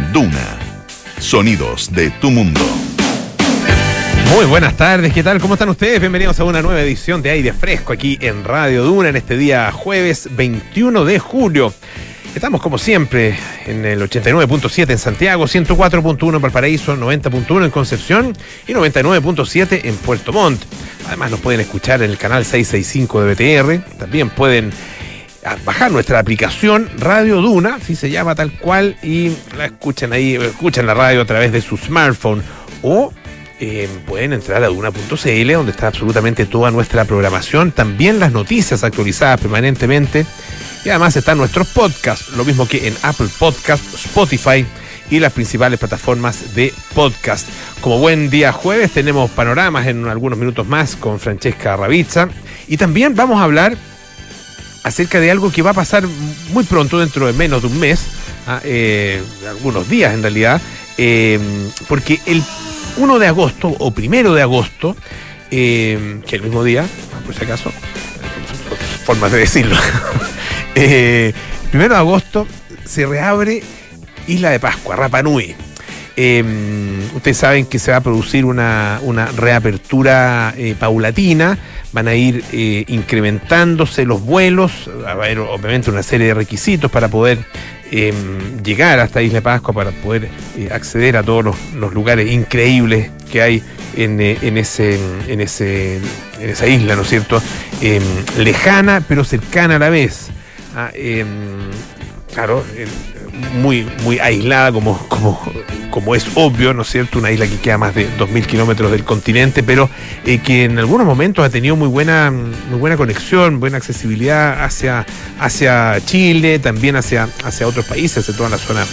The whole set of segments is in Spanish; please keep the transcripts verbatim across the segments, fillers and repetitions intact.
Duna. Sonidos de tu mundo. Muy buenas tardes, ¿qué tal? ¿Cómo están ustedes? Bienvenidos a una nueva edición de Aire Fresco aquí en Radio Duna en este día jueves veintiuno de julio. Estamos como siempre en el ochenta y nueve punto siete en Santiago, ciento cuatro punto uno en Valparaíso, noventa punto uno en Concepción y noventa y nueve punto siete en Puerto Montt. Además nos pueden escuchar en el canal seiscientos sesenta y cinco de B T R. También pueden bajar nuestra aplicación Radio Duna, si se llama tal cual, y la escuchan ahí, escuchan la radio a través de su smartphone o Eh, pueden entrar a duna punto c l, donde está absolutamente toda nuestra programación, también las noticias actualizadas permanentemente, y además están nuestros podcasts, lo mismo que en Apple Podcasts, Spotify y las principales plataformas de podcast. Como buen día jueves, tenemos panoramas en algunos minutos más con Francesca Ravizza, y también vamos a hablar acerca de algo que va a pasar muy pronto, dentro de menos de un mes, eh, algunos días en realidad, eh, porque el uno de agosto o primero de agosto, eh, que el mismo día, por si acaso, formas de decirlo, eh, primero de agosto se reabre Isla de Pascua, Rapa Nui. Eh, ustedes saben que se va a producir una, una reapertura eh, paulatina, van a ir eh, incrementándose los vuelos, va a haber obviamente una serie de requisitos para poder eh, llegar hasta Isla de Pascua, para poder eh, acceder a todos los, los lugares increíbles que hay en, eh, en, ese, en, ese, en esa isla, ¿no es cierto? Eh, lejana pero cercana a la vez. Ah, eh, claro, eh, muy, muy aislada, como, como, como es obvio, ¿no es cierto? Una isla que queda a más de dos mil kilómetros del continente, pero eh, que en algunos momentos ha tenido muy buena, muy buena conexión, buena accesibilidad hacia, hacia Chile, también hacia, hacia otros países, hacia toda la zona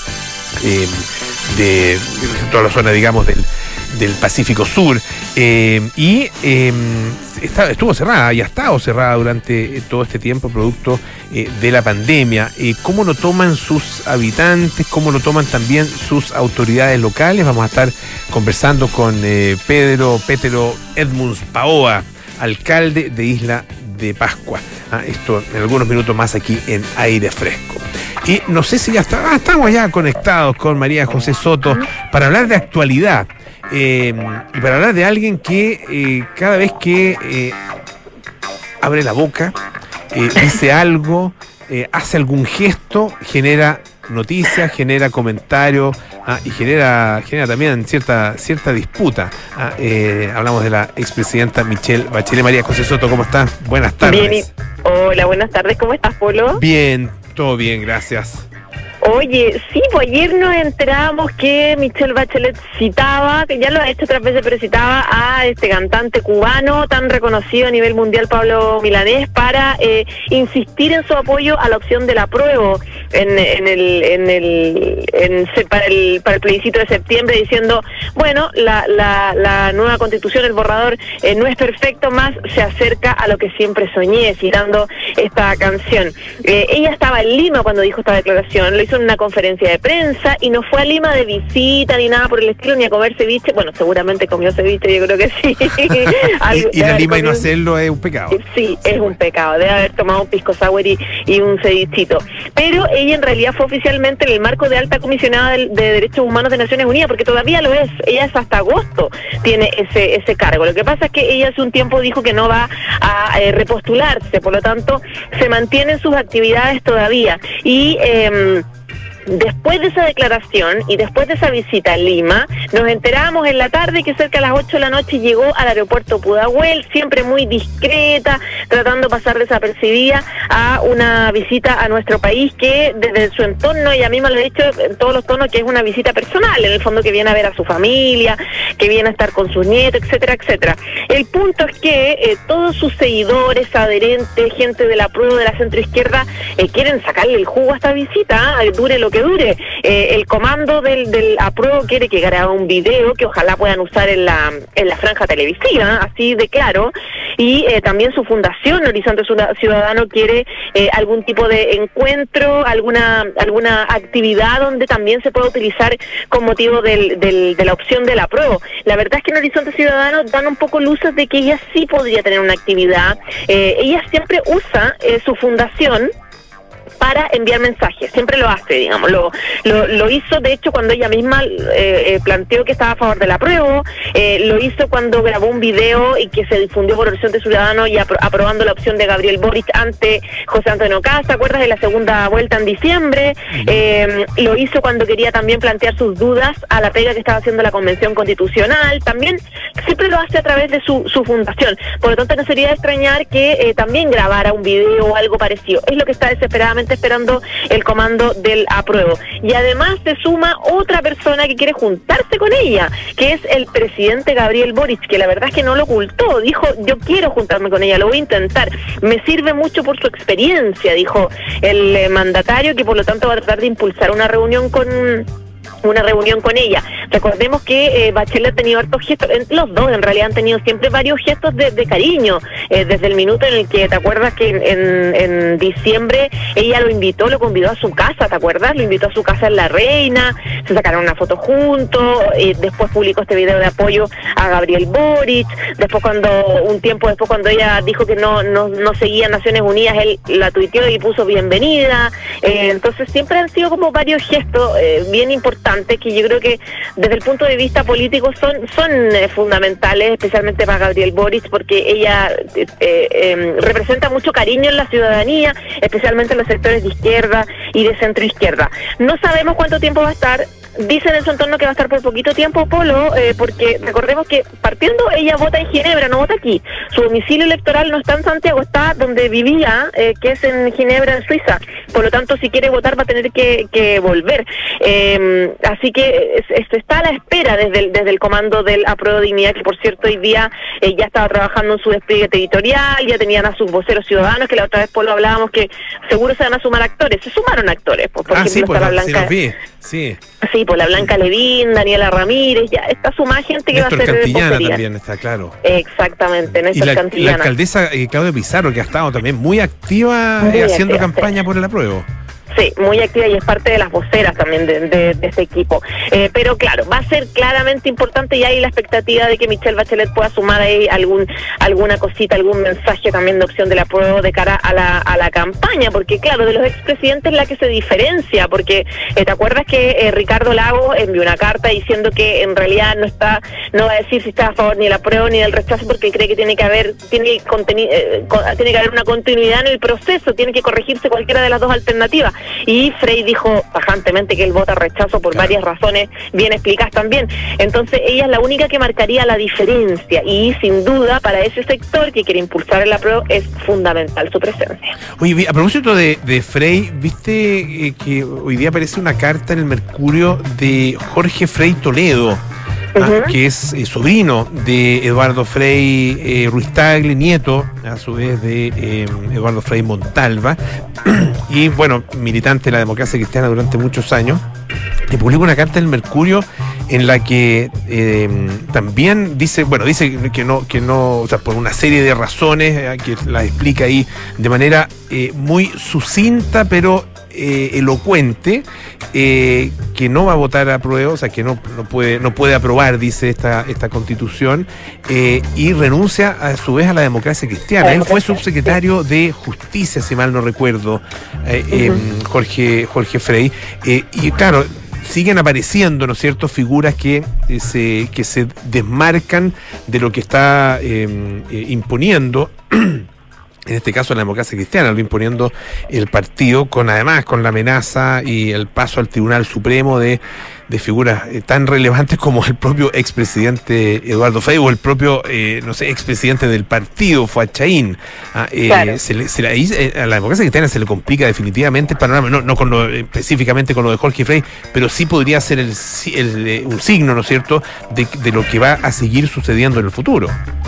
eh, de toda la zona, digamos, del, del Pacífico Sur, eh, y eh, está, estuvo cerrada y ha estado cerrada durante todo este tiempo producto eh, de la pandemia. Eh, ¿Cómo lo toman sus habitantes? ¿Cómo lo toman también sus autoridades locales? Vamos a estar conversando con eh, Pedro Pétero Edmunds Paoa, alcalde de Isla de Pascua. Ah, esto en algunos minutos más aquí en Aire Fresco. Y no sé si ya está, ah, estamos ya conectados con María José Soto para hablar de actualidad. Eh, y para hablar de alguien que eh, cada vez que eh, abre la boca, eh, dice algo, eh, hace algún gesto, genera noticias, genera comentarios, ah, y genera, genera también cierta, cierta disputa. Ah, eh, hablamos de la expresidenta Michelle Bachelet. María José Soto, ¿cómo estás? Buenas tardes. Bien, hola, buenas tardes, ¿cómo estás, Polo? Bien, todo bien, gracias. Oye, sí, pues ayer nos enterábamos que Michelle Bachelet citaba, que ya lo ha hecho otras veces, pero citaba a este cantante cubano tan reconocido a nivel mundial, Pablo Milanés, para eh, insistir en su apoyo a la opción del apruebo en, en el, en el, en, para el, para el plebiscito de septiembre, diciendo, bueno, la, la, la nueva constitución, el borrador eh, no es perfecto, más se acerca a lo que siempre soñé, citando esta canción. Eh, ella estaba en Lima cuando dijo esta declaración, lo hizo en una conferencia de prensa y no fue a Lima de visita ni nada por el estilo, ni a comer ceviche. Bueno, seguramente comió ceviche, yo creo que sí. Algo, y ir a Lima comido... y no hacerlo es un pecado. Sí, es un pecado, debe haber tomado un pisco sour y, y un cevichito. Pero ella en realidad fue oficialmente en el marco de alta comisionada de, de Derechos Humanos de Naciones Unidas, porque todavía lo es, ella es hasta agosto tiene ese, ese cargo. Lo que pasa es que ella hace un tiempo dijo que no va a eh, repostularse, por lo tanto se mantienen sus actividades todavía. Y eh, después de esa declaración y después de esa visita a Lima, nos enteramos en la tarde que cerca de las ocho de la noche llegó al aeropuerto Pudahuel, siempre muy discreta, tratando de pasar desapercibida a una visita a nuestro país que desde su entorno, ella misma lo ha dicho en todos los tonos, que es una visita personal, en el fondo que viene a ver a su familia, que viene a estar con sus nietos, etcétera, etcétera. El punto es que eh, todos sus seguidores, adherentes, gente de la prueba de la centroizquierda, eh, quieren sacarle el jugo a esta visita, eh, dure lo que dure. Eh, el comando del, del apruebo quiere que grabe un video que ojalá puedan usar en la en la franja televisiva, así de claro, y eh, también su fundación Horizonte Ciudadano quiere eh, algún tipo de encuentro, alguna alguna actividad donde también se pueda utilizar con motivo del, del, de la opción del apruebo. La verdad es que en Horizonte Ciudadano dan un poco luces de que ella sí podría tener una actividad. Eh, ella siempre usa eh, su fundación para enviar mensajes, siempre lo hace, digamos, lo, lo, lo hizo de hecho cuando ella misma eh, eh, planteó que estaba a favor del apruebo, eh, lo hizo cuando grabó un video y que se difundió por Horizonte Ciudadano y apro- aprobando la opción de Gabriel Boric ante José Antonio Kast, ¿te acuerdas de la segunda vuelta en diciembre? Eh, lo hizo cuando quería también plantear sus dudas a la pega que estaba haciendo la Convención Constitucional, también siempre lo hace a través de su, su fundación, por lo tanto no sería de extrañar que eh, también grabara un video o algo parecido, es lo que está desesperadamente esperando el comando del apruebo, y además se suma otra persona que quiere juntarse con ella, que es el presidente Gabriel Boric, que la verdad es que no lo ocultó, dijo, yo quiero juntarme con ella, lo voy a intentar, me sirve mucho por su experiencia, dijo el eh, mandatario, que por lo tanto va a tratar de impulsar una reunión con... una reunión con ella. Recordemos que eh, Bachelet ha tenido hartos gestos, los dos en realidad han tenido siempre varios gestos de, de cariño, eh, desde el minuto en el que, ¿te acuerdas que en, en, en diciembre ella lo invitó, lo convidó a su casa, ¿te acuerdas? Lo invitó a su casa en La Reina, se sacaron una foto juntos, y después publicó este video de apoyo a Gabriel Boric, después cuando, un tiempo después cuando ella dijo que no, no, no seguía Naciones Unidas, él la tuiteó y puso bienvenida, eh, entonces siempre han sido como varios gestos eh, bien importantes, que yo creo que desde el punto de vista político son son eh, fundamentales, especialmente para Gabriel Boric, porque ella eh, eh, representa mucho cariño en la ciudadanía, especialmente en los sectores de izquierda y de centro izquierda. No sabemos cuánto tiempo va a estar. Dicen en su entorno que va a estar por poquito tiempo, Polo, eh, porque recordemos que partiendo ella vota en Ginebra, no vota aquí. Su domicilio electoral no está en Santiago, está donde vivía, eh, que es en Ginebra, en Suiza. Por lo tanto, si quiere votar va a tener que, que volver. Eh, así que se está a la espera desde el, desde el comando del Apruebo Dignidad, que por cierto hoy día eh, ya estaba trabajando en su despliegue territorial, ya tenían a sus voceros ciudadanos, que la otra vez, Polo, hablábamos que seguro se van a sumar actores. Se sumaron actores, pues, por ah, ejemplo, sí, pues, está la sí, Blanca... los vi, sí. Sí, por la Blanca Levín, Daniela Ramírez, ya está sumada gente que Néstor va a ser Cantillana vocería. También está claro. Exactamente, Néstor Y la, Cantillana. la alcaldesa eh, Claudia Pizarro, que ha estado también muy activa Muy eh, haciendo activa, campaña sí. por el apruebo. Sí, muy activa y es parte de las voceras también de, de, de este equipo. Eh, pero claro, va a ser claramente importante y hay la expectativa de que Michelle Bachelet pueda sumar ahí algún alguna cosita, algún mensaje también de opción del apruebo de cara a la a la campaña, porque claro, de los expresidentes la que se diferencia, porque eh, ¿te acuerdas que eh, Ricardo Lagos envió una carta diciendo que en realidad no está, no va a decir si está a favor ni del apruebo ni del rechazo, porque cree que tiene que haber, tiene, conteni- eh, con, tiene que haber una continuidad en el proceso, tiene que corregirse cualquiera de las dos alternativas? Y Frey dijo tajantemente que él vota rechazo por Claro. varias razones bien explicadas también. Entonces ella es la única que marcaría la diferencia y sin duda para ese sector que quiere impulsar el apruebo es fundamental su presencia. Oye, a propósito de, de Frey, ¿viste eh, que hoy día aparece una carta en el Mercurio de Jorge Frey Toledo? Ah, Ujú. que es eh, sobrino de Eduardo Frei eh, Ruiz Tagle, nieto a su vez de eh, Eduardo Frei Montalva, y bueno, militante de la democracia cristiana durante muchos años, y publica una carta en el Mercurio en la que eh, también dice, bueno, dice que no, que no, o sea, por una serie de razones eh, que las explica ahí de manera eh, muy sucinta, pero eh, elocuente, eh, que no va a votar a prueba, o sea, que no, no puede no puede aprobar, dice esta esta constitución, eh, y renuncia a su vez a la democracia cristiana. Él fue subsecretario de Justicia, si mal no recuerdo, eh, eh, Jorge Jorge Frey, eh, y claro, siguen apareciendo, ¿no es cierto?, figuras que eh, se que se desmarcan de lo que está eh, eh, imponiendo en este caso la democracia cristiana, lo imponiendo el partido, con además con la amenaza y el paso al Tribunal Supremo de, de figuras eh, tan relevantes como el propio expresidente Eduardo Frei o el propio, eh, no sé, expresidente del partido, Fuachaín. Ah, eh, Claro. se le, se le, ahí, eh, a la democracia cristiana se le complica definitivamente el panorama, no, no con lo, específicamente con lo de Jorge Frei, pero sí podría ser el, el, eh, un signo, ¿no es cierto?, de, de lo que va a seguir sucediendo en el futuro.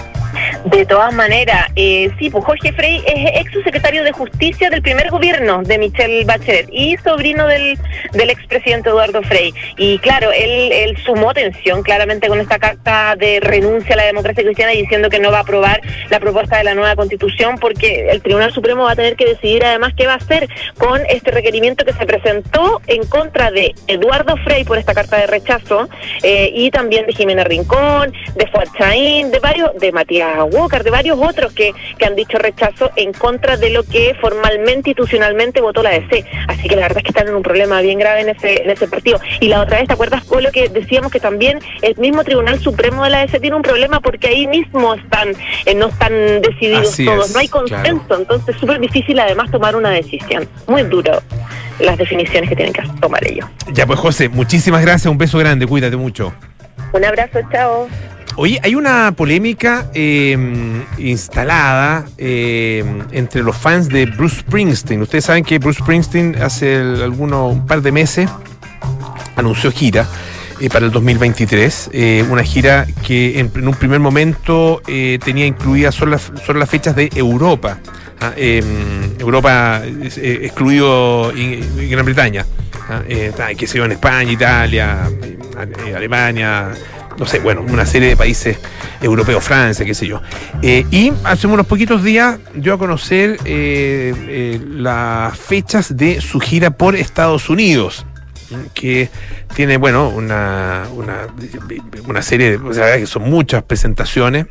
De todas maneras, eh, sí, pues Jorge Frey es ex subsecretario de Justicia del primer gobierno de Michelle Bachelet y sobrino del, del expresidente Eduardo Frey. Y claro, él, él sumó tensión claramente con esta carta de renuncia a la democracia cristiana diciendo que no va a aprobar la propuesta de la nueva constitución porque el Tribunal Supremo va a tener que decidir además qué va a hacer con este requerimiento que se presentó en contra de Eduardo Frey por esta carta de rechazo eh, y también de Jimena Rincón, de Fuad Chaín, de varios, de Matías Walker, de varios otros que, que han dicho rechazo en contra de lo que formalmente, institucionalmente votó la D C. Así que la verdad es que están en un problema bien grave en ese, en ese partido. Y la otra vez, ¿te acuerdas, Polo, que decíamos que también el mismo Tribunal Supremo de la D C tiene un problema porque ahí mismo están eh, no están decididos Así todos, es, no hay consenso, claro. Entonces es súper difícil además tomar una decisión. Muy duro las definiciones que tienen que tomar ellos. Ya pues, José, muchísimas gracias, un beso grande, cuídate mucho. Un abrazo, chao. Oye, hay una polémica eh, instalada eh, entre los fans de Bruce Springsteen. Ustedes saben que Bruce Springsteen hace el, alguno, un par de meses anunció gira eh, para el dos mil veintitrés, eh, una gira que en, en un primer momento eh, tenía incluidas solo las, solo las fechas de Europa. Ah, eh, Europa eh, excluido y, y Gran Bretaña, ah, eh, que se iba en España, Italia, eh, Alemania, no sé, bueno, una serie de países europeos, Francia, qué sé yo. Eh, y hace unos poquitos días dio a conocer eh, eh, las fechas de su gira por Estados Unidos, que tiene, bueno, una, una, una serie de, o sea, que son muchas presentaciones,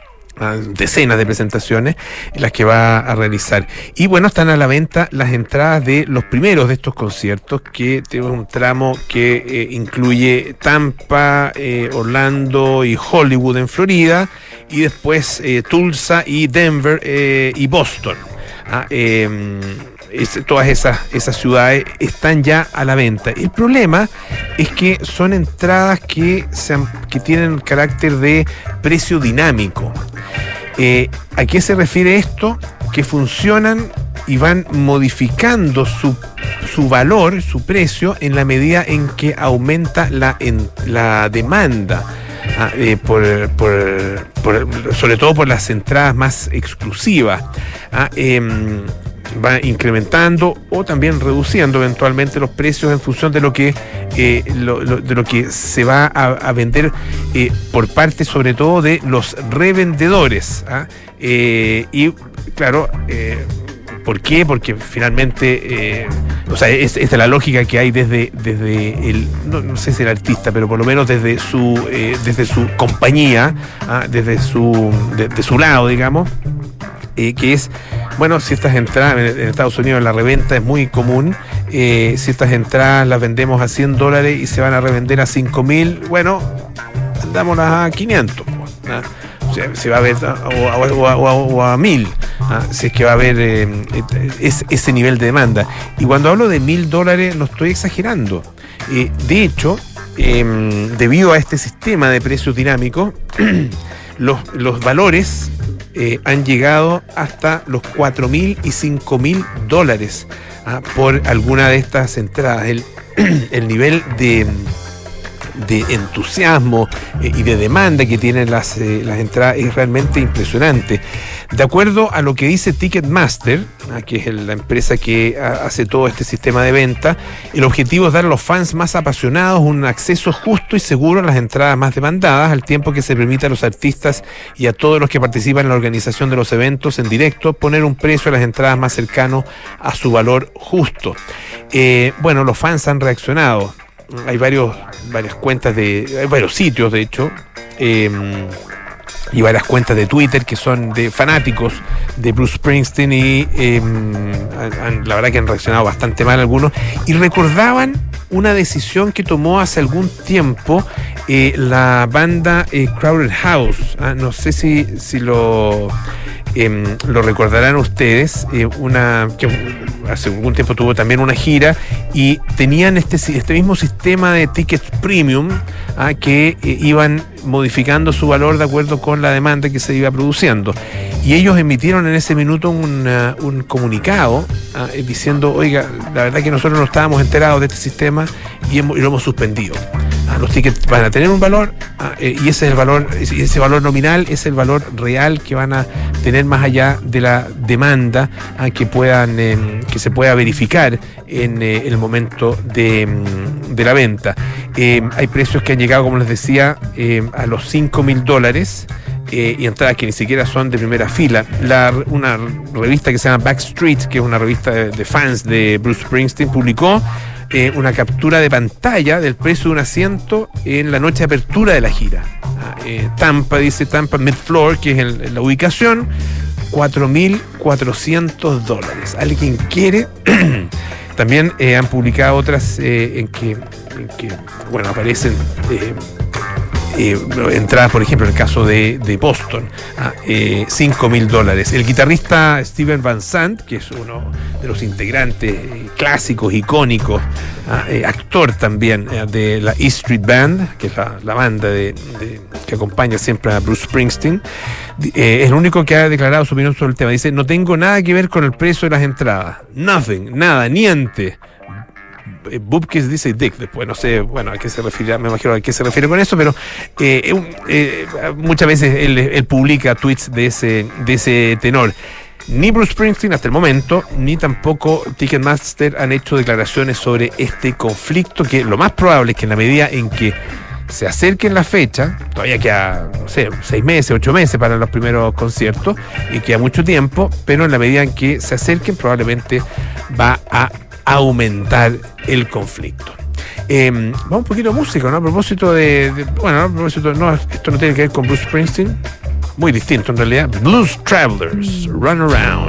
decenas de presentaciones las que va a realizar. Y bueno, están a la venta las entradas de los primeros de estos conciertos, que tiene un tramo que eh, incluye Tampa, eh, Orlando y Hollywood en Florida, y después eh, Tulsa y Denver eh, y Boston. Ah, eh, es, todas esas, esas ciudades están ya a la venta. El problema es que son entradas que, se, que tienen carácter de precio dinámico. Eh, ¿A qué se refiere esto? Que funcionan y van modificando su, su valor, su precio, en la medida en que aumenta la, en, la demanda. Ah, eh, por, por, por, sobre todo por las entradas más exclusivas. Ah, eh, va incrementando o también reduciendo eventualmente los precios en función de lo que eh, lo, lo, de lo que se va a, a vender eh, por parte sobre todo de los revendedores. ¿Ah? Eh, y claro, eh, ¿por qué? Porque finalmente, eh, o sea, es, esta es la lógica que hay desde, desde el, no, no sé si el artista, pero por lo menos desde su, eh, desde su compañía, ¿ah? desde su, de, de su lado, digamos. Eh, que es, bueno, si estas entradas en, en Estados Unidos la reventa es muy común, eh, si estas entradas las vendemos a cien dólares y se van a revender a cinco mil, bueno, andámonos a quinientos, ¿no? O sea, se va a ver, o a, o a, o a, o a mil, ¿no? Si es que va a haber eh, es, ese nivel de demanda. Y cuando hablo de mil dólares no estoy exagerando. Eh, de hecho, eh, debido a este sistema de precios dinámicos, los, los valores Eh, han llegado hasta los cuatro mil y cinco mil dólares ¿ah? por alguna de estas entradas. El, el nivel de, de entusiasmo eh, y de demanda que tienen las, eh, las entradas es realmente impresionante. De acuerdo a lo que dice Ticketmaster, ¿ah? que es el, la empresa que a, hace todo este sistema de venta, el objetivo es dar a los fans más apasionados un acceso justo y seguro a las entradas más demandadas, al tiempo que se permite a los artistas y a todos los que participan en la organización de los eventos en directo poner un precio a las entradas más cercano a su valor justo. Eh, bueno, los fans han reaccionado. Hay varios, varias cuentas de, hay varios sitios, de hecho, eh, y varias cuentas de Twitter que son de fanáticos de Bruce Springsteen y eh, han, la verdad que han reaccionado bastante mal algunos y recordaban una decisión que tomó hace algún tiempo eh, la banda eh, Crowded House. Ah, no sé si, si lo eh, lo recordarán ustedes, eh, una que hace algún tiempo tuvo también una gira y tenían este, este mismo sistema de tickets premium ah, que eh, iban modificando su valor de acuerdo con la demanda que se iba produciendo. Y ellos emitieron en ese minuto una, un comunicado ah, diciendo, oiga, la verdad que nosotros no estábamos enterados de este sistema y, hemos, y lo hemos suspendido. Ah, los tickets van a tener un valor ah, eh, y ese es el valor, ese, ese valor nominal es el valor real que van a tener más allá de la demanda ah, que puedan eh, que se pueda verificar en eh, el momento de, de la venta. Eh, hay precios que han llegado, como les decía, eh, a los cinco mil dólares. eh, y entradas que ni siquiera son de primera fila. La, una revista que se llama Backstreet, que es una revista de, de fans de Bruce Springsteen, publicó eh, una captura de pantalla del precio de un asiento en la noche de apertura de la gira. Ah, eh, Tampa, dice Tampa Mid-Floor, que es el, la ubicación, cuatro mil cuatrocientos dólares. ¿Alguien quiere? También eh, han publicado otras eh, en, que, en que, bueno, aparecen eh, eh, entradas, por ejemplo, en el caso de, de Boston, a eh, cinco mil dólares. El guitarrista Steven Van Sant, que es uno de los integrantes eh, clásicos, icónicos, ah, eh, actor también eh, de la E Street Band, que es la, la banda de, de, que acompaña siempre a Bruce Springsteen, eh, es el único que ha declarado su opinión sobre el tema. Dice: no tengo nada que ver con el precio de las entradas. Nothing, nada, niente. Bupkis dice Dick, después no sé, bueno, a qué se refiere, me imagino a qué se refiere con eso, pero eh, eh, muchas veces él, él publica tweets de ese, de ese tenor. Ni Bruce Springsteen hasta el momento, ni tampoco Ticketmaster han hecho declaraciones sobre este conflicto, que lo más probable es que en la medida en que se acerquen la fecha, todavía queda, no sé, seis meses, ocho meses para los primeros conciertos, y queda mucho tiempo, pero en la medida en que se acerquen probablemente va a aumentar el conflicto. Eh, vamos un poquito de música, ¿no? A propósito de, de bueno, a propósito, no, esto no tiene que ver con Bruce Springsteen, muy distinto en realidad. Blues Travelers, Run Around.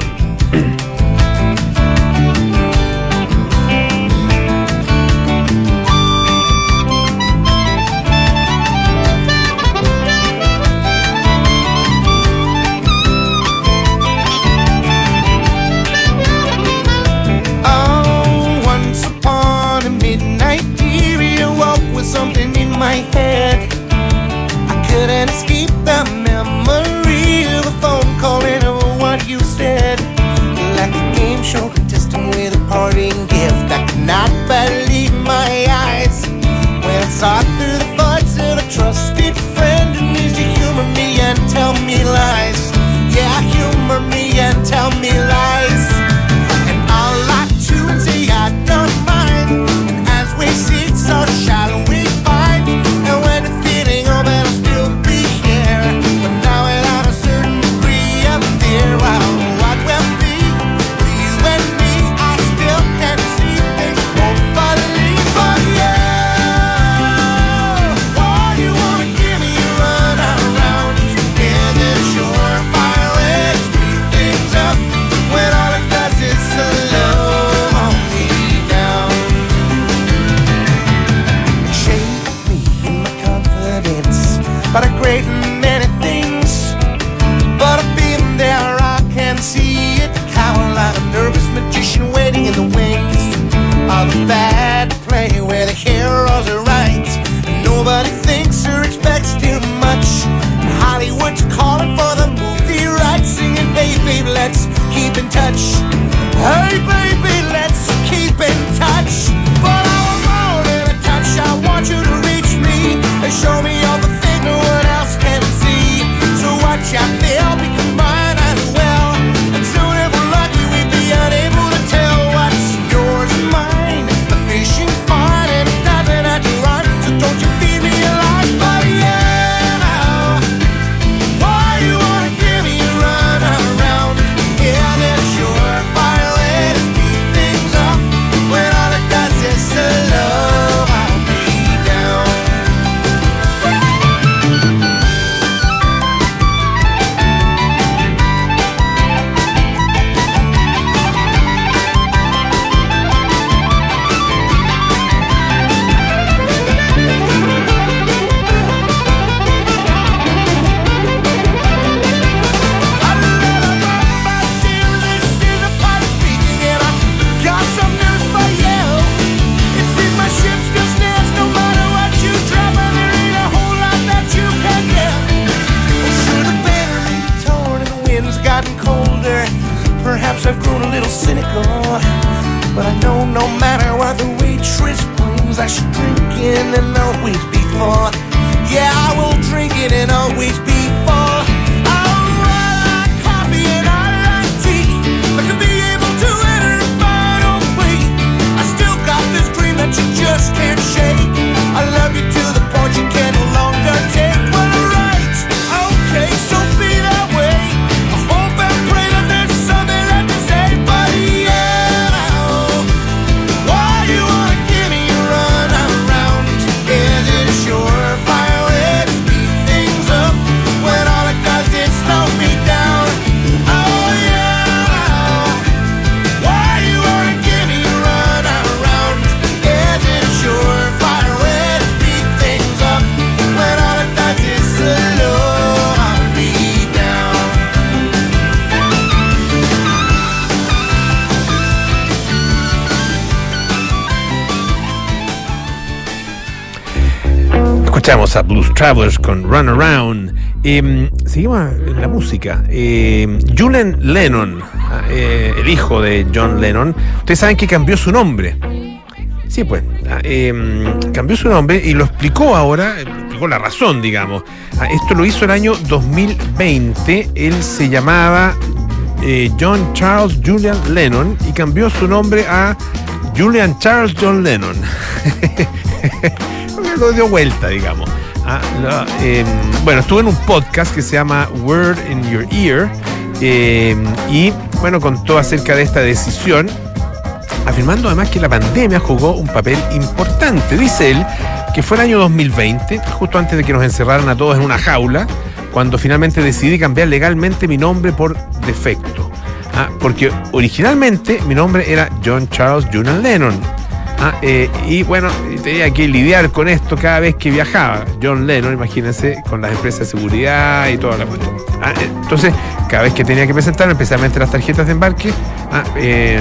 My head, I couldn't escape the memory of a phone call and of what you said. Like a game show contestant with a parting gift, I could not believe my eyes when I saw through the voice of a trusted friend who needs to humor me and tell me lies. Yeah, humor me and tell me lies. And I'll lie to and say I don't mind. And as we sit so shallow, we and when the feeling of it'll still be here, but now without a certain degree of fear. Well, what will be with you and me? I still can't see things won't believe. But yeah, why you wanna give me a run around? Is it surefire way to speed things up when all it does is slow me down? Shake but a great many things, but I've been there, I can see it. Cower like a nervous magician waiting in the wings of a bad play where the heroes are right. Nobody thinks or expects too much. Hollywood's calling for the movie rights, singing, hey baby, let's keep in touch. Hey baby, let's keep in touch. But I'm more than a touch, I want you to reach me and show me all the things no one else can see. So watch out, they'll be combined and well. And soon if we're lucky, we'd be unable to tell what's yours and mine. The fishing's fine and it doesn't have to run, so don't you feed me alive. But yeah, now, why you wanna give me a run around? Yeah, there's surefire way to speed things up when all it does is slow me down. Perhaps I've grown a little cynical, but I know no matter what the waitress brings, I should drink in and always be full. Yeah, I will drink it and always be full. Oh, I like coffee and I like tea, but to be able to enter a final plea, I still got this dream that you just can't shake. I love you to the point you can no longer take. Well, right, okay, so Escuchamos a Blues Travelers con Run Around. Eh, seguimos en la música. Eh, Julian Lennon, eh, el hijo de John Lennon, ustedes saben que cambió su nombre. Sí, pues, eh, cambió su nombre y lo explicó ahora, explicó la razón, digamos. Esto lo hizo el año dos mil veinte. Él se llamaba eh, John Charles Julian Lennon y cambió su nombre a Julian Charles John Lennon. Lo dio vuelta, digamos. Ah, lo, eh, bueno, estuve en un podcast que se llama Word in Your Ear eh, y, bueno, contó acerca de esta decisión, afirmando además que la pandemia jugó un papel importante. Dice él que fue el año dos mil veinte, justo antes de que nos encerraran a todos en una jaula, cuando finalmente decidí cambiar legalmente mi nombre por defecto. Ah, porque originalmente mi nombre era John Charles Julian Lennon. Ah, eh, y bueno, tenía que lidiar con esto cada vez que viajaba. John Lennon, imagínense, con las empresas de seguridad y toda la cuestión. Ah, entonces, cada vez que tenía que presentarme, especialmente las tarjetas de embarque, ah, eh,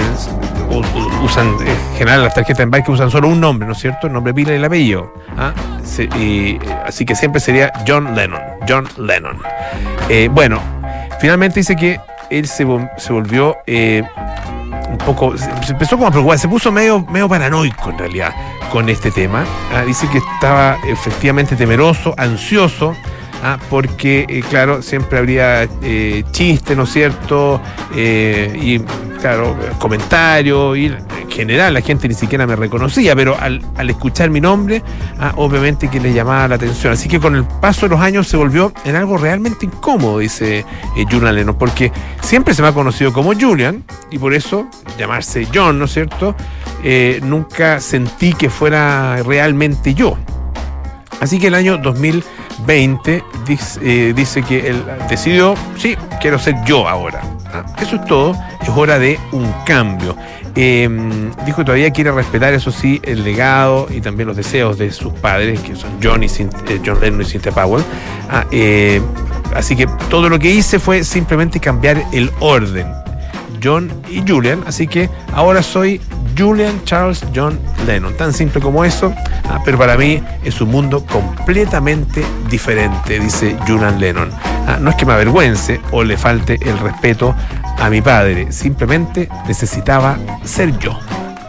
usan, en general las tarjetas de embarque usan solo un nombre, ¿no es cierto? El nombre pila y el apellido. Ah, se, y, así que siempre sería John Lennon. John Lennon. Eh, bueno, finalmente dice que él se, se volvió... Eh, un poco, se empezó como a preocupar, se puso medio, medio paranoico en realidad con este tema. Ah, dice que estaba efectivamente temeroso, ansioso, ah, porque, eh, claro, siempre habría eh, chistes, ¿no es cierto? Eh, y, claro, comentarios, y en general la gente ni siquiera me reconocía, pero al, al escuchar mi nombre, ah, obviamente que le llamaba la atención. Así que con el paso de los años se volvió en algo realmente incómodo, dice eh, Julian Lennon, porque siempre se me ha conocido como Julian, y por eso llamarse John, ¿no es cierto? Eh, nunca sentí que fuera realmente yo. Así que el año dos mil veinte dice, eh, dice que él decidió, sí, quiero ser yo ahora. Ah, eso es todo, es hora de un cambio. Eh, dijo que todavía quiere respetar, eso sí, el legado y también los deseos de sus padres, que son John, y Cint- eh, John Lennon y Cynthia Powell. Ah, eh, así que todo lo que hice fue simplemente cambiar el orden. John y Julian, así que ahora soy Julian Charles John Lennon, tan simple como eso, ah, pero para mí es un mundo completamente diferente, dice Julian Lennon. Ah, no es que me avergüence o le falte el respeto a mi padre, simplemente necesitaba ser yo.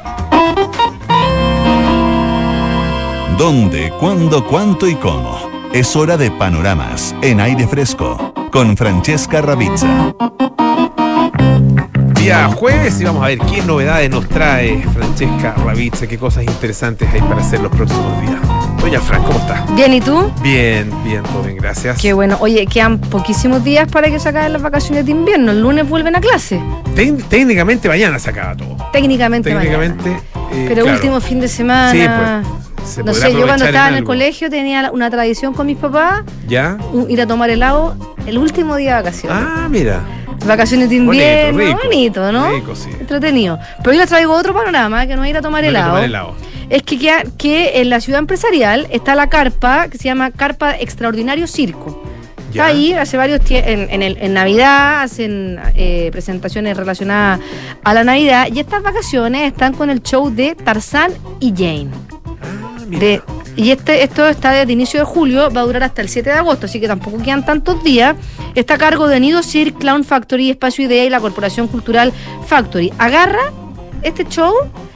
¿Dónde, cuándo, cuánto y cómo? Es hora de Panoramas en Aire Fresco con Francesca Ravizza. Día jueves y vamos a ver qué novedades nos trae Francesca Ravizza, qué cosas interesantes hay para hacer los próximos días. Doña Fran, ¿cómo está? Bien, ¿y tú? Bien, bien, todo bien, gracias. Qué bueno. Oye, quedan poquísimos días para que se acaben las vacaciones de invierno. El lunes vuelven a clase. Tec- técnicamente mañana se acaba todo. Técnicamente, Técnicamente. mañana. Eh, Pero claro. último fin de semana. Sí, pues. Se No podrá sé, yo cuando aprovechar estaba en el algo. colegio tenía una tradición con mis papás, ¿Ya? un- ir a tomar helado el último día de vacaciones. Ah, mira. Vacaciones de invierno, Bonito, rico. bonito, ¿no? Rico, sí. Entretenido. Pero yo les traigo otro panorama, que no es ir a tomar No hay que helado. tomar helado. Es que, que, que en la ciudad empresarial está la carpa, que se llama Carpa Extraordinario Circo. Ya. Está ahí hace varios tie- en, en, el- en Navidad, hacen eh, presentaciones relacionadas a la Navidad, y estas vacaciones están con el show de Tarzán y Jane. Ah, mira. De, y este esto está desde inicio de julio, va a durar hasta el siete de agosto, así que tampoco quedan tantos días. Está a cargo de Nido Cirque, Clown Factory, Espacio Idea y la Corporación Cultural Factory. Agarra, este show,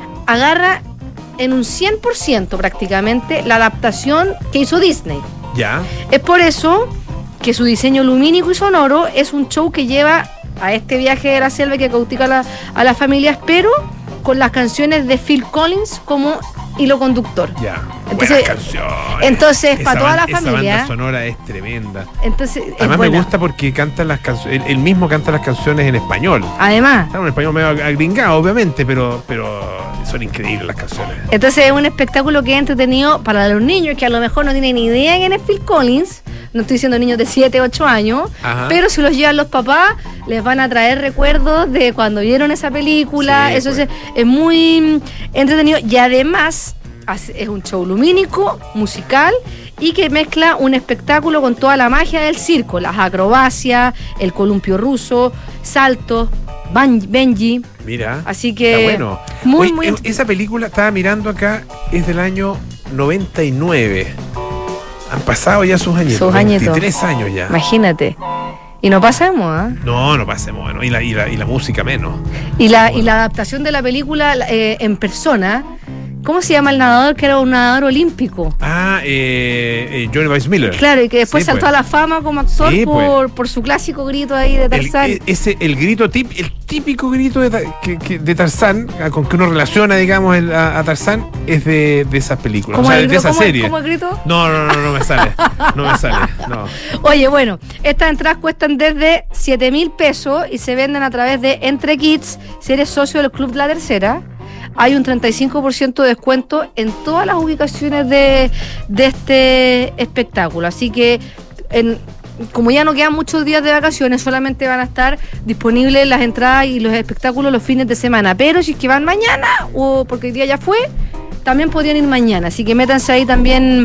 agarra en un cien por ciento prácticamente la adaptación que hizo Disney. Ya. Es por eso que su diseño lumínico y sonoro es un show que lleva a este viaje de la selva que cautiva a, la- a las familias, pero con las canciones de Phil Collins como hilo conductor. Ya. Entonces- Buenas canciones. entonces, Esa pa' toda ban- la Esa familia. banda sonora es tremenda. Entonces, es Además me buena. gusta porque canta las canciones, él, él mismo canta las canciones en español. Además, Está en un español medio agringado, obviamente, pero, pero son increíbles las canciones. entonces es un espectáculo que es entretenido para los niños que a lo mejor no tienen ni idea quién es Phil Collins. No estoy diciendo niños de siete, ocho años, Ajá. pero si los llevan los papás, les van a traer recuerdos de cuando vieron esa película. Sí, Eso pues. es, es muy mm, entretenido y además hace- es un show lumínico, musical y que mezcla un espectáculo con toda la magia del circo, las acrobacias, el columpio ruso, saltos, ban- Benji. Mira. Así que Está bueno. muy, Oye, muy eh, esa película, estaba mirando acá, es del año noventa y nueve. Han pasado ya sus añitos. Sus añitos. veintitrés años ya. Imagínate. Y no pasemos, ¿ah? No, no pasemos. Bueno, y la, y la, y la música menos. Y la, y la adaptación de la película eh, en persona, ¿cómo se llama el nadador que era un nadador olímpico? Ah, eh, eh, Johnny Weissmuller. Claro, y que después Sí, saltó pues. a la fama como actor Sí, por, por su clásico grito ahí de El, Tarzán. e- ese, el grito tip, el típico grito de, Ta- que- que- de Tarzán, ah, con que uno relaciona, digamos, el- a, a Tarzán, es de, de esas películas. O ¿Cómo sea, el de grito? esa ¿Cómo el- serie. cómo el grito? No, no, no, no me sale. No me sale. No. Oye, bueno, estas entradas cuestan desde siete mil pesos y se venden a través de Entre Kids. Si eres socio del Club La Tercera, hay un treinta y cinco por ciento de descuento en todas las ubicaciones de, de este espectáculo. Así que, en, como ya no quedan muchos días de vacaciones, solamente van a estar disponibles las entradas y los espectáculos los fines de semana. Pero si es que van mañana, o porque el día ya fue, también podrían ir mañana. Así que métanse ahí también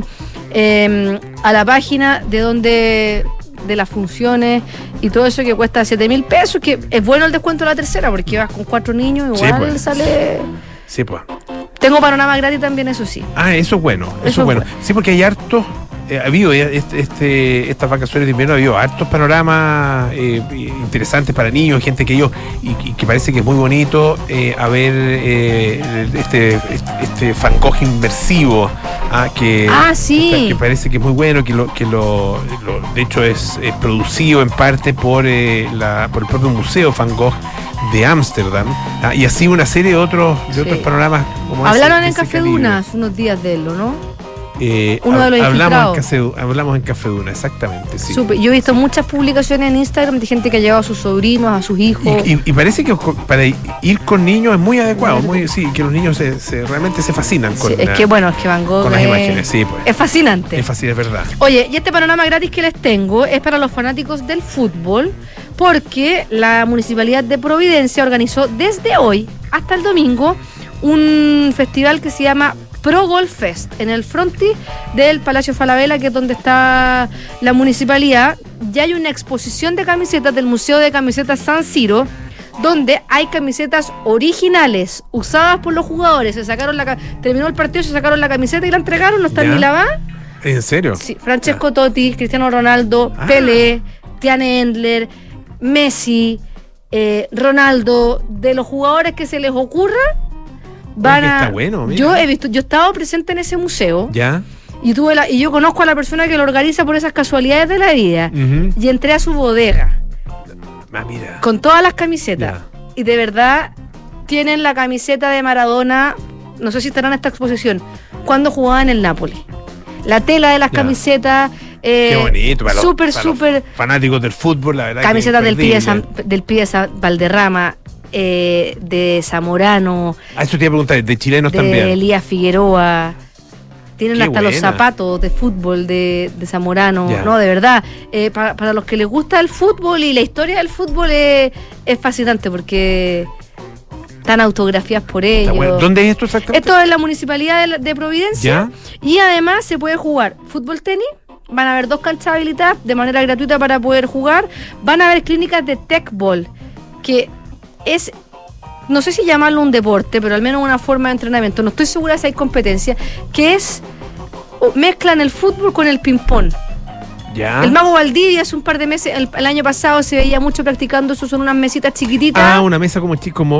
eh, a la página de donde de las funciones y todo eso, que cuesta siete mil pesos, que es bueno el descuento de La Tercera porque vas con cuatro niños, Sí, igual pues. sale. Sí, pues. Tengo panorama gratis también, eso sí. Ah, eso es bueno. Eso, Eso es es bueno. bueno. Sí, porque hay hartos. Eh, ha habido eh, este, este, estas vacaciones de invierno, ha habido hartos panoramas eh, interesantes para niños, gente que ellos, y, y que parece que es muy bonito eh, a ver eh, este, este, este Van Gogh inmersivo, ah, que, Ah, sí. que parece que es muy bueno, que lo, que lo, lo- de hecho es, eh, producido en parte por, eh, la, por el propio Museo Van Gogh de Ámsterdam, ah, y así una serie de otros, de Sí. otros panoramas como Hablaron ese- en ese Café calibre. Duna hace unos días de él, ¿no? Eh, Uno de los hablamos, en infiltrados. Café, hablamos en Café Duna, exactamente, sí. Supe. Yo he visto muchas publicaciones en Instagram de gente que ha llevado a sus sobrinos, a sus hijos. Y, y- y parece que co- para ir con niños es muy adecuado, muy, sí, que los niños se, se- realmente se fascinan con, Sí, es la- que bueno, es que Van Gogh con las es- imágenes, sí, pues. es fascinante. Es fácil, es verdad. Oye, y este panorama gratis que les tengo es para los fanáticos del fútbol, porque la Municipalidad de Providencia organizó desde hoy hasta el domingo un festival que se llama Pro Golf Fest en el frontis del Palacio Falabella, que es donde está la municipalidad. Ya hay una exposición de camisetas del Museo de Camisetas San Siro, donde hay camisetas originales usadas por los jugadores. Se sacaron la ca- terminó el partido, se sacaron la camiseta y la entregaron, no está Ya. ni lavada. ¿En serio? Sí, Francesco Totti, Cristiano Ronaldo, Ah. Pelé, Tiane Endler, Messi, eh, Ronaldo, de los jugadores que se les ocurra, van Oye, a. está bueno, mira. Yo he visto, yo he estado presente en ese museo ¿Ya? y tuve la, y yo conozco a la persona que lo organiza por esas casualidades de la vida. Ujú. Y entré a su bodega Ah, mira. con todas las camisetas. Ya. Y de verdad tienen la camiseta de Maradona, no sé si estará en esta exposición, cuando jugaba en el Napoli. La tela de las Ya. camisetas. Eh, Qué bonito. Para los- Súper, para los súper. fanáticos del fútbol, la verdad. que Camisetas del Pie, imperdible. San- del Pie Sa- Valderrama, eh, de Zamorano, Ah, eso te iba a preguntar, de chilenos de también. Elías Figueroa. Tienen Qué hasta los buena. zapatos de fútbol de, de Zamorano. Ya. No, de verdad. Eh, para, para los que les gusta el fútbol y la historia del fútbol es, es fascinante porque están autografías por Está ellos. bueno. ¿Dónde es esto exactamente? Esto es la Municipalidad de, la- de Providencia. Y además se puede jugar fútbol tenis. Van a haber dos canchas habilitadas de manera gratuita para poder jugar. Van a haber clínicas de tech ball, que es, no sé si llamarlo un deporte, pero al menos una forma de entrenamiento. No estoy segura si hay competencia, que es, o mezclan el fútbol con el ping-pong. Ya. El Mago Valdivia hace un par de meses, el, el año pasado se veía mucho practicando eso, son unas mesitas chiquititas. Ah, una mesa como chi- como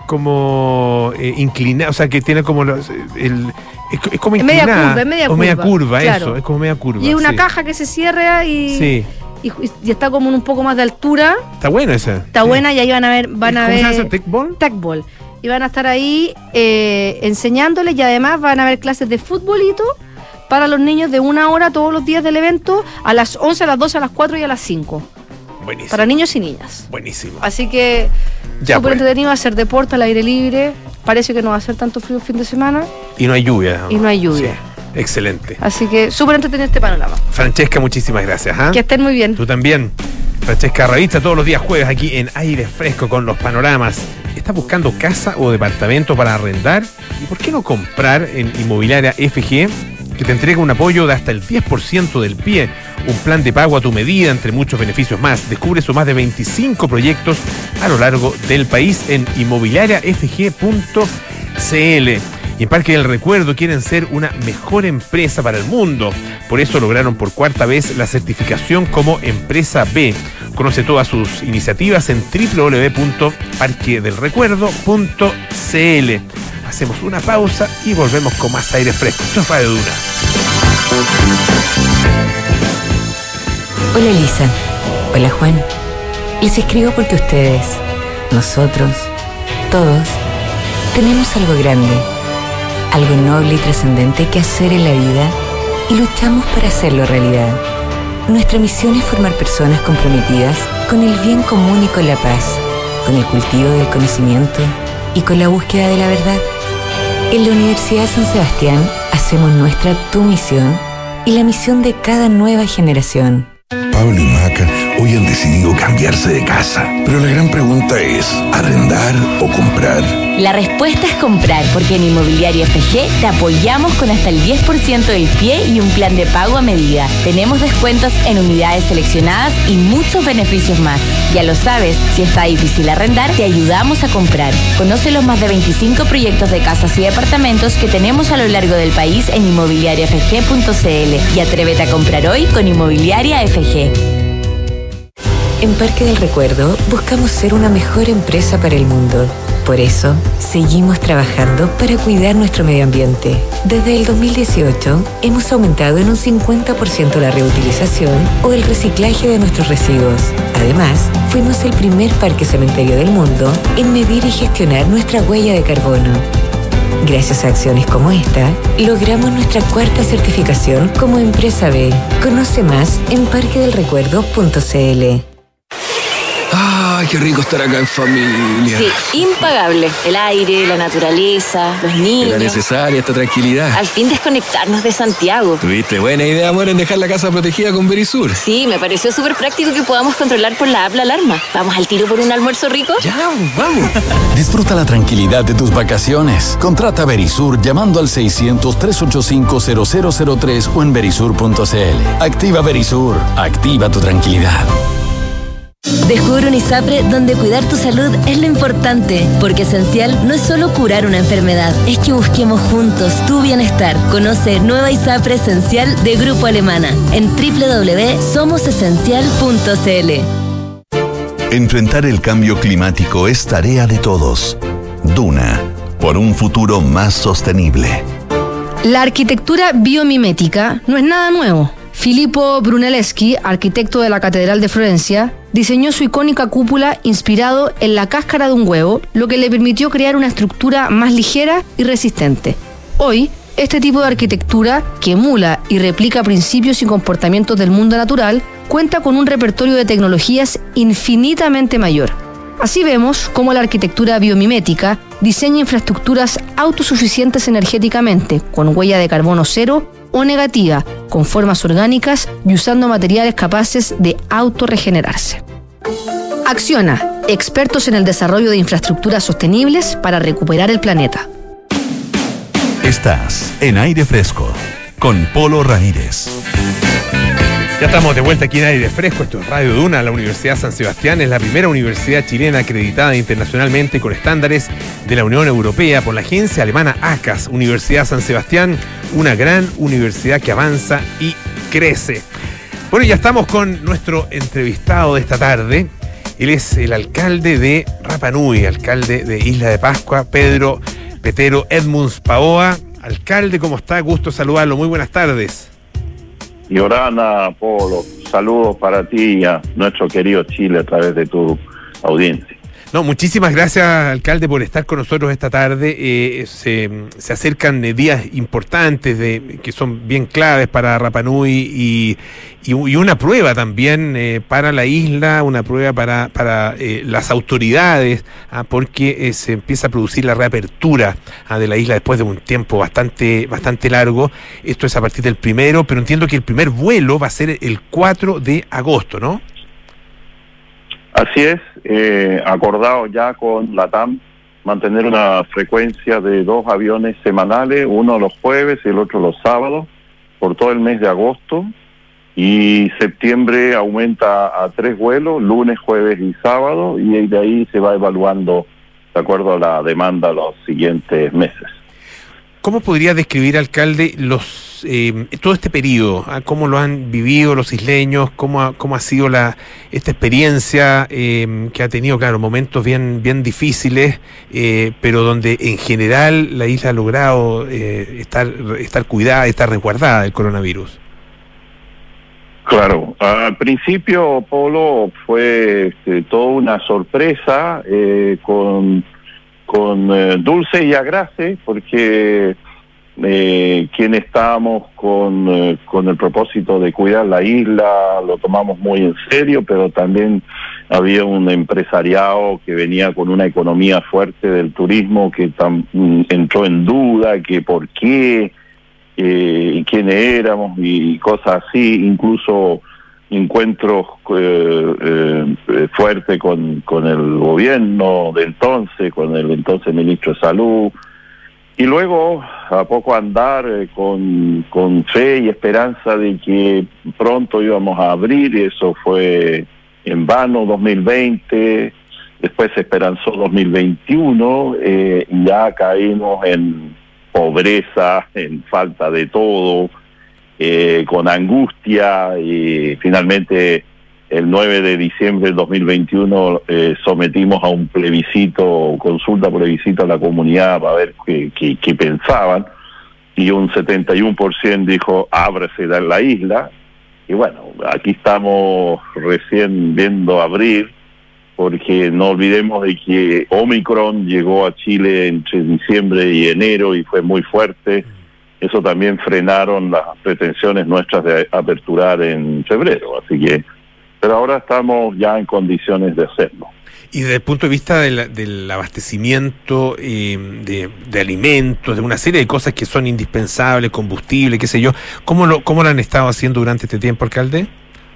como eh, inclinada, o sea, que tiene como los, el, es, es como Es media inclinada. curva, es media o media curva, curva, claro. eso, es como media curva. Y es una sí. caja que se cierra y, Sí, y, y está como en un poco más de altura. está buena esa. Está buena y ahí van a ver, van a ¿Cómo ver se llama? ¿Tecball? tech ball. Y van a estar ahí eh, enseñándoles, y además van a haber clases de futbolito para los niños de una hora todos los días del evento, a las once, a las doce, a las cuatro y a las cinco. Buenísimo. Para niños y niñas. Buenísimo. Así que Ya, súper pues. entretenido hacer deporte al aire libre. Parece que no va a ser tanto frío el fin de semana Y no hay lluvia. y no hay lluvia. Sí, excelente. Así que súper entretenido este panorama. Francesca, muchísimas gracias. ¿ah? Que estén muy bien. Tú también. Francesca Ravizza, todos los días jueves aquí en Aire Fresco con los panoramas. ¿Estás buscando casa o departamento para arrendar? ¿Y por qué no comprar en Inmobiliaria F G, que te entrega un apoyo de hasta el diez por ciento del pie? Un plan de pago a tu medida, entre muchos beneficios más. Descubre sus más de veinticinco proyectos a lo largo del país en inmobiliaria f g punto c l. Y en Parque del Recuerdo quieren ser una mejor empresa para el mundo. Por eso lograron por cuarta vez la certificación como Empresa B. Conoce todas sus iniciativas en doble u doble u doble u punto parque del recuerdo punto c l. Hacemos una pausa y volvemos con más aire fresco. Esto es Radio Duna. Hola Elisa. Hola Juan. Les escribo porque ustedes, nosotros, todos, tenemos algo grande, algo noble y trascendente que hacer en la vida y luchamos para hacerlo realidad. Nuestra misión es formar personas comprometidas con el bien común y con la paz, con el cultivo del conocimiento y con la búsqueda de la verdad. En la Universidad San Sebastián hacemos nuestra tu misión y la misión de cada nueva generación. Pablo y Maca hoy han decidido cambiarse de casa, pero la gran pregunta es, ¿arrendar o comprar? La respuesta es comprar, porque en Inmobiliaria F G te apoyamos con hasta el diez por ciento del pie y un plan de pago a medida. Tenemos descuentos en unidades seleccionadas y muchos beneficios más. Ya lo sabes, si está difícil arrendar, te ayudamos a comprar. Conoce los más de veinticinco proyectos de casas y departamentos que tenemos a lo largo del país en inmobiliaria f g punto c l y atrévete a comprar hoy con Inmobiliaria F G. En Parque del Recuerdo buscamos ser una mejor empresa para el mundo. Por eso, seguimos trabajando para cuidar nuestro medio ambiente. Desde el dos mil dieciocho, hemos aumentado en un cincuenta por ciento la reutilización o el reciclaje de nuestros residuos. Además, fuimos el primer parque cementerio del mundo en medir y gestionar nuestra huella de carbono. Gracias a acciones como esta, logramos nuestra cuarta certificación como Empresa B. Conoce más en parque del recuerdo punto c l. ¡Ay, qué rico estar acá en familia! Sí, impagable. El aire, la naturaleza, los niños. Era necesaria esta tranquilidad. Al fin desconectarnos de Santiago. Tuviste buena idea, amor, en dejar la casa protegida con Verisur. Sí, me pareció súper práctico que podamos controlar por la app la alarma. ¿Vamos al tiro por un almuerzo rico? Ya, vamos. Disfruta la tranquilidad de tus vacaciones. Contrata Verisur llamando al seiscientos, trescientos ochenta y cinco, cero cero cero tres o en verisur punto c l. Activa Verisur. Activa tu tranquilidad. Descubre un ISAPRE donde cuidar tu salud es lo importante, porque esencial no es solo curar una enfermedad, es que busquemos juntos tu bienestar. Conoce nueva ISAPRE Esencial de Grupo Alemana en doble u doble u doble u punto somos esencial punto c l. Enfrentar el cambio climático es tarea de todos. Duna, por un futuro más sostenible. La arquitectura biomimética no es nada nuevo. Filippo Brunelleschi, arquitecto de la Catedral de Florencia, diseñó su icónica cúpula inspirado en la cáscara de un huevo, lo que le permitió crear una estructura más ligera y resistente. Hoy, este tipo de arquitectura, que emula y replica principios y comportamientos del mundo natural, cuenta con un repertorio de tecnologías infinitamente mayor. Así vemos cómo la arquitectura biomimética diseña infraestructuras autosuficientes energéticamente, con huella de carbono cero o negativa, con formas orgánicas y usando materiales capaces de autorregenerarse. Acciona, expertos en el desarrollo de infraestructuras sostenibles para recuperar el planeta. Estás en Aire Fresco con Polo Ramírez. Ya estamos de vuelta aquí en Aire Fresco. Esto es Radio Duna. La Universidad San Sebastián es la primera universidad chilena acreditada internacionalmente con estándares de la Unión Europea por la agencia alemana A C A S. Universidad San Sebastián, una gran universidad que avanza y crece. Bueno, ya estamos con nuestro entrevistado de esta tarde. Él es el alcalde de Rapa Nui, alcalde de Isla de Pascua, Pedro Petero Edmunds Paoa. Alcalde, ¿cómo está? Gusto saludarlo. Muy buenas tardes. Yorana, Polo, saludos para ti y a nuestro querido Chile a través de tu audiencia. No, muchísimas gracias, alcalde, por estar con nosotros esta tarde. Eh, se, se acercan eh, días importantes de, que son bien claves para Rapa Nui y, y, y una prueba también eh, para la isla, una prueba para, para eh, las autoridades, ah, porque eh, se empieza a producir la reapertura ah, de la isla después de un tiempo bastante, bastante largo. Esto es a partir del primero, pero entiendo que el primer vuelo va a ser el cuatro de agosto, ¿no? Así es, eh, acordado ya con LATAM mantener una frecuencia de dos aviones semanales, uno los jueves y el otro los sábados, por todo el mes de agosto, y septiembre aumenta a tres vuelos, lunes, jueves y sábado, y de ahí se va evaluando de acuerdo a la demanda los siguientes meses. ¿Cómo podría describir, alcalde, los eh, todo este periodo? ¿Ah? ¿Cómo lo han vivido los isleños? ¿Cómo ha, cómo ha sido la esta experiencia eh, que ha tenido, claro, momentos bien bien difíciles, eh, pero donde en general la isla ha logrado eh, estar estar cuidada, estar resguardada del coronavirus? Claro, al principio, Polo, fue este, toda una sorpresa, eh, con, con eh, dulce y agrase, porque eh, quienes estábamos con, eh, con el propósito de cuidar la isla lo tomamos muy en serio, pero también había un empresariado que venía con una economía fuerte del turismo que tam, entró en duda, que por qué... Eh, quiénes éramos y cosas así, incluso encuentros eh, eh, fuertes con, con el gobierno de entonces, con el entonces ministro de Salud, y luego a poco andar eh, con, con fe y esperanza de que pronto íbamos a abrir, y eso fue en vano. Dos mil veinte, después se esperanzó dos mil veintiuno, eh, y ya caímos en pobreza, en falta de todo, eh, con angustia, y finalmente el nueve de diciembre del dos mil veintiuno eh, sometimos a un plebiscito, consulta plebiscito a la comunidad para ver qué, qué, qué pensaban, y un setenta y uno por ciento dijo ábrese la isla, y bueno, aquí estamos recién viendo abrir, porque no olvidemos de que Omicron llegó a Chile entre diciembre y enero y fue muy fuerte. Eso también frenaron las pretensiones nuestras de aperturar en febrero, así que, pero ahora estamos ya en condiciones de hacerlo. Y desde el punto de vista de la, del abastecimiento eh, de, de alimentos, de una serie de cosas que son indispensables, combustible, qué sé yo, ¿cómo lo, cómo lo han estado haciendo durante este tiempo, alcalde?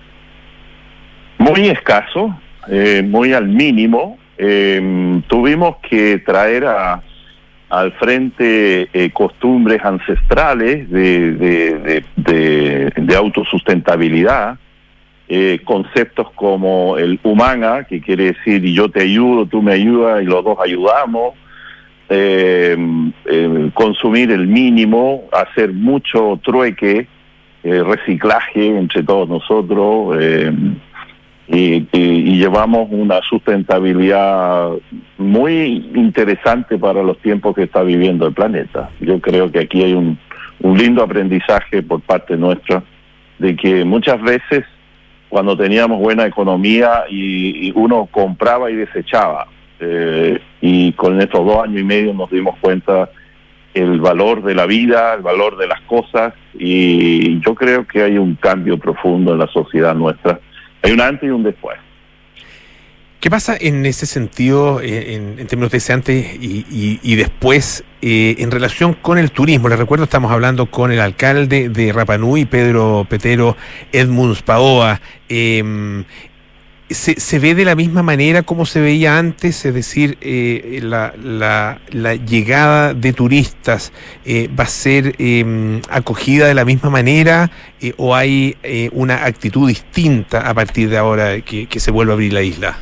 Muy escaso. Eh, muy al mínimo. Eh, tuvimos que traer a, al frente eh, costumbres ancestrales de, de, de, de, de autosustentabilidad, eh, conceptos como el humana, que quiere decir yo te ayudo, tú me ayudas y los dos ayudamos, eh, eh, consumir el mínimo, hacer mucho trueque, eh, reciclaje entre todos nosotros, eh, Y, y, y llevamos una sustentabilidad muy interesante para los tiempos que está viviendo el planeta. Yo creo que aquí hay un, un lindo aprendizaje por parte nuestra, de que muchas veces cuando teníamos buena economía y, y uno compraba y desechaba, eh, y con estos dos años y medio nos dimos cuenta el valor de la vida, el valor de las cosas, y yo creo que hay un cambio profundo en la sociedad nuestra. Hay un antes y un después. ¿Qué pasa en ese sentido, en, en términos de ese antes y, y, y después, eh, en relación con el turismo? Les recuerdo, estamos hablando con el alcalde de Rapa Nui, Pedro Petero Edmunds Paoa. Eh, ¿se, ¿Se ve de la misma manera como se veía antes? Es decir, eh, la, la, la llegada de turistas eh, va a ser eh, acogida de la misma manera, eh, o hay eh, una actitud distinta a partir de ahora que, que se vuelva a abrir la isla?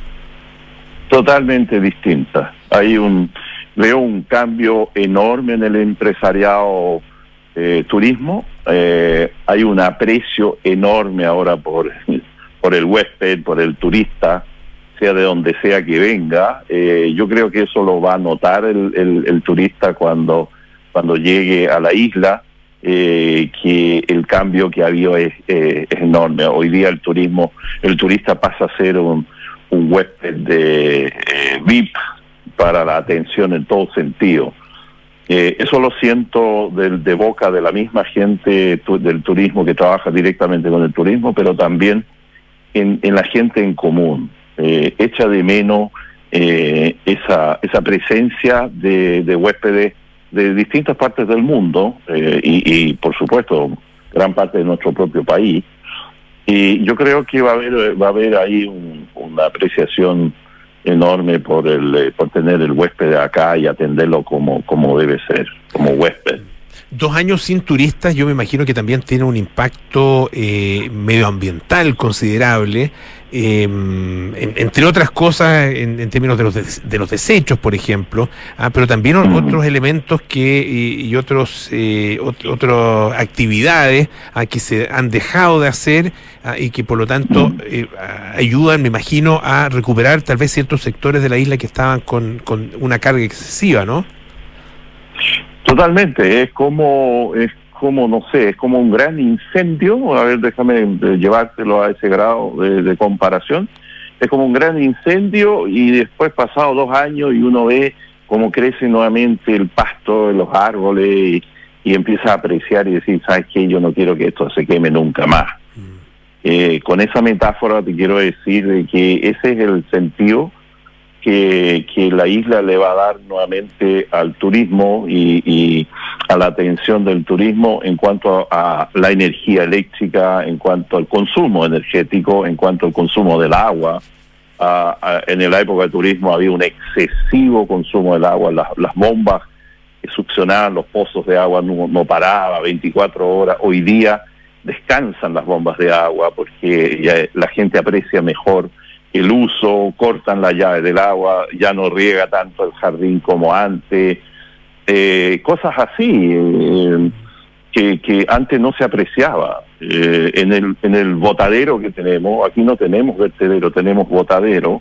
Totalmente distinta. Hay un veo un cambio enorme en el empresariado eh, turismo. Eh, hay un aprecio enorme ahora por por el huésped, por el turista, sea de donde sea que venga. Eh, yo creo que eso lo va a notar el, el, el turista cuando cuando llegue a la isla, eh, que el cambio que ha habido es, eh, es enorme. Hoy día el turismo, el turista pasa a ser un un huésped de eh, V I P para la atención en todo sentido. Eh, eso lo siento de, de boca de la misma gente tu, del turismo que trabaja directamente con el turismo, pero también en, en la gente en común. Eh, echa de menos eh, esa esa presencia de, de huéspedes de distintas partes del mundo, eh, y, y por supuesto gran parte de nuestro propio país. Y yo creo que va a haber va a haber ahí un, una apreciación enorme por el por tener el huésped acá y atenderlo como como debe ser, como huésped. Dos años sin turistas, yo me imagino que también tiene un impacto eh, medioambiental considerable, eh, en, entre otras cosas, en, en términos de los des, de los desechos, por ejemplo, ah, pero también uh-huh. otros elementos que y, y otros eh, ot, otras actividades ah, que se han dejado de hacer ah, y que por lo tanto eh, ayudan, me imagino, a recuperar tal vez ciertos sectores de la isla que estaban con, con una carga excesiva, ¿no? Totalmente, es como, es como, no sé, es como un gran incendio, a ver, déjame llevártelo a ese grado de, de comparación, es como un gran incendio y después pasado dos años y uno ve cómo crece nuevamente el pasto, los árboles y, y empieza a apreciar y decir, ¿sabes qué? Yo no quiero que esto se queme nunca más. Mm. Eh, con esa metáfora te quiero decir de que ese es el sentido Que, que la isla le va a dar nuevamente al turismo y, y a la atención del turismo en cuanto a, a la energía eléctrica, en cuanto al consumo energético, en cuanto al consumo del agua. A, a, en la época del turismo había un excesivo consumo del agua, las, las bombas que succionaban los pozos de agua no, no paraba veinticuatro horas. Hoy día descansan las bombas de agua porque ya la gente aprecia mejor el uso, cortan la llave del agua, ya no riega tanto el jardín como antes, eh, cosas así eh, que, que antes no se apreciaba. Eh, en el en el botadero que tenemos, aquí no tenemos vertedero, tenemos botadero,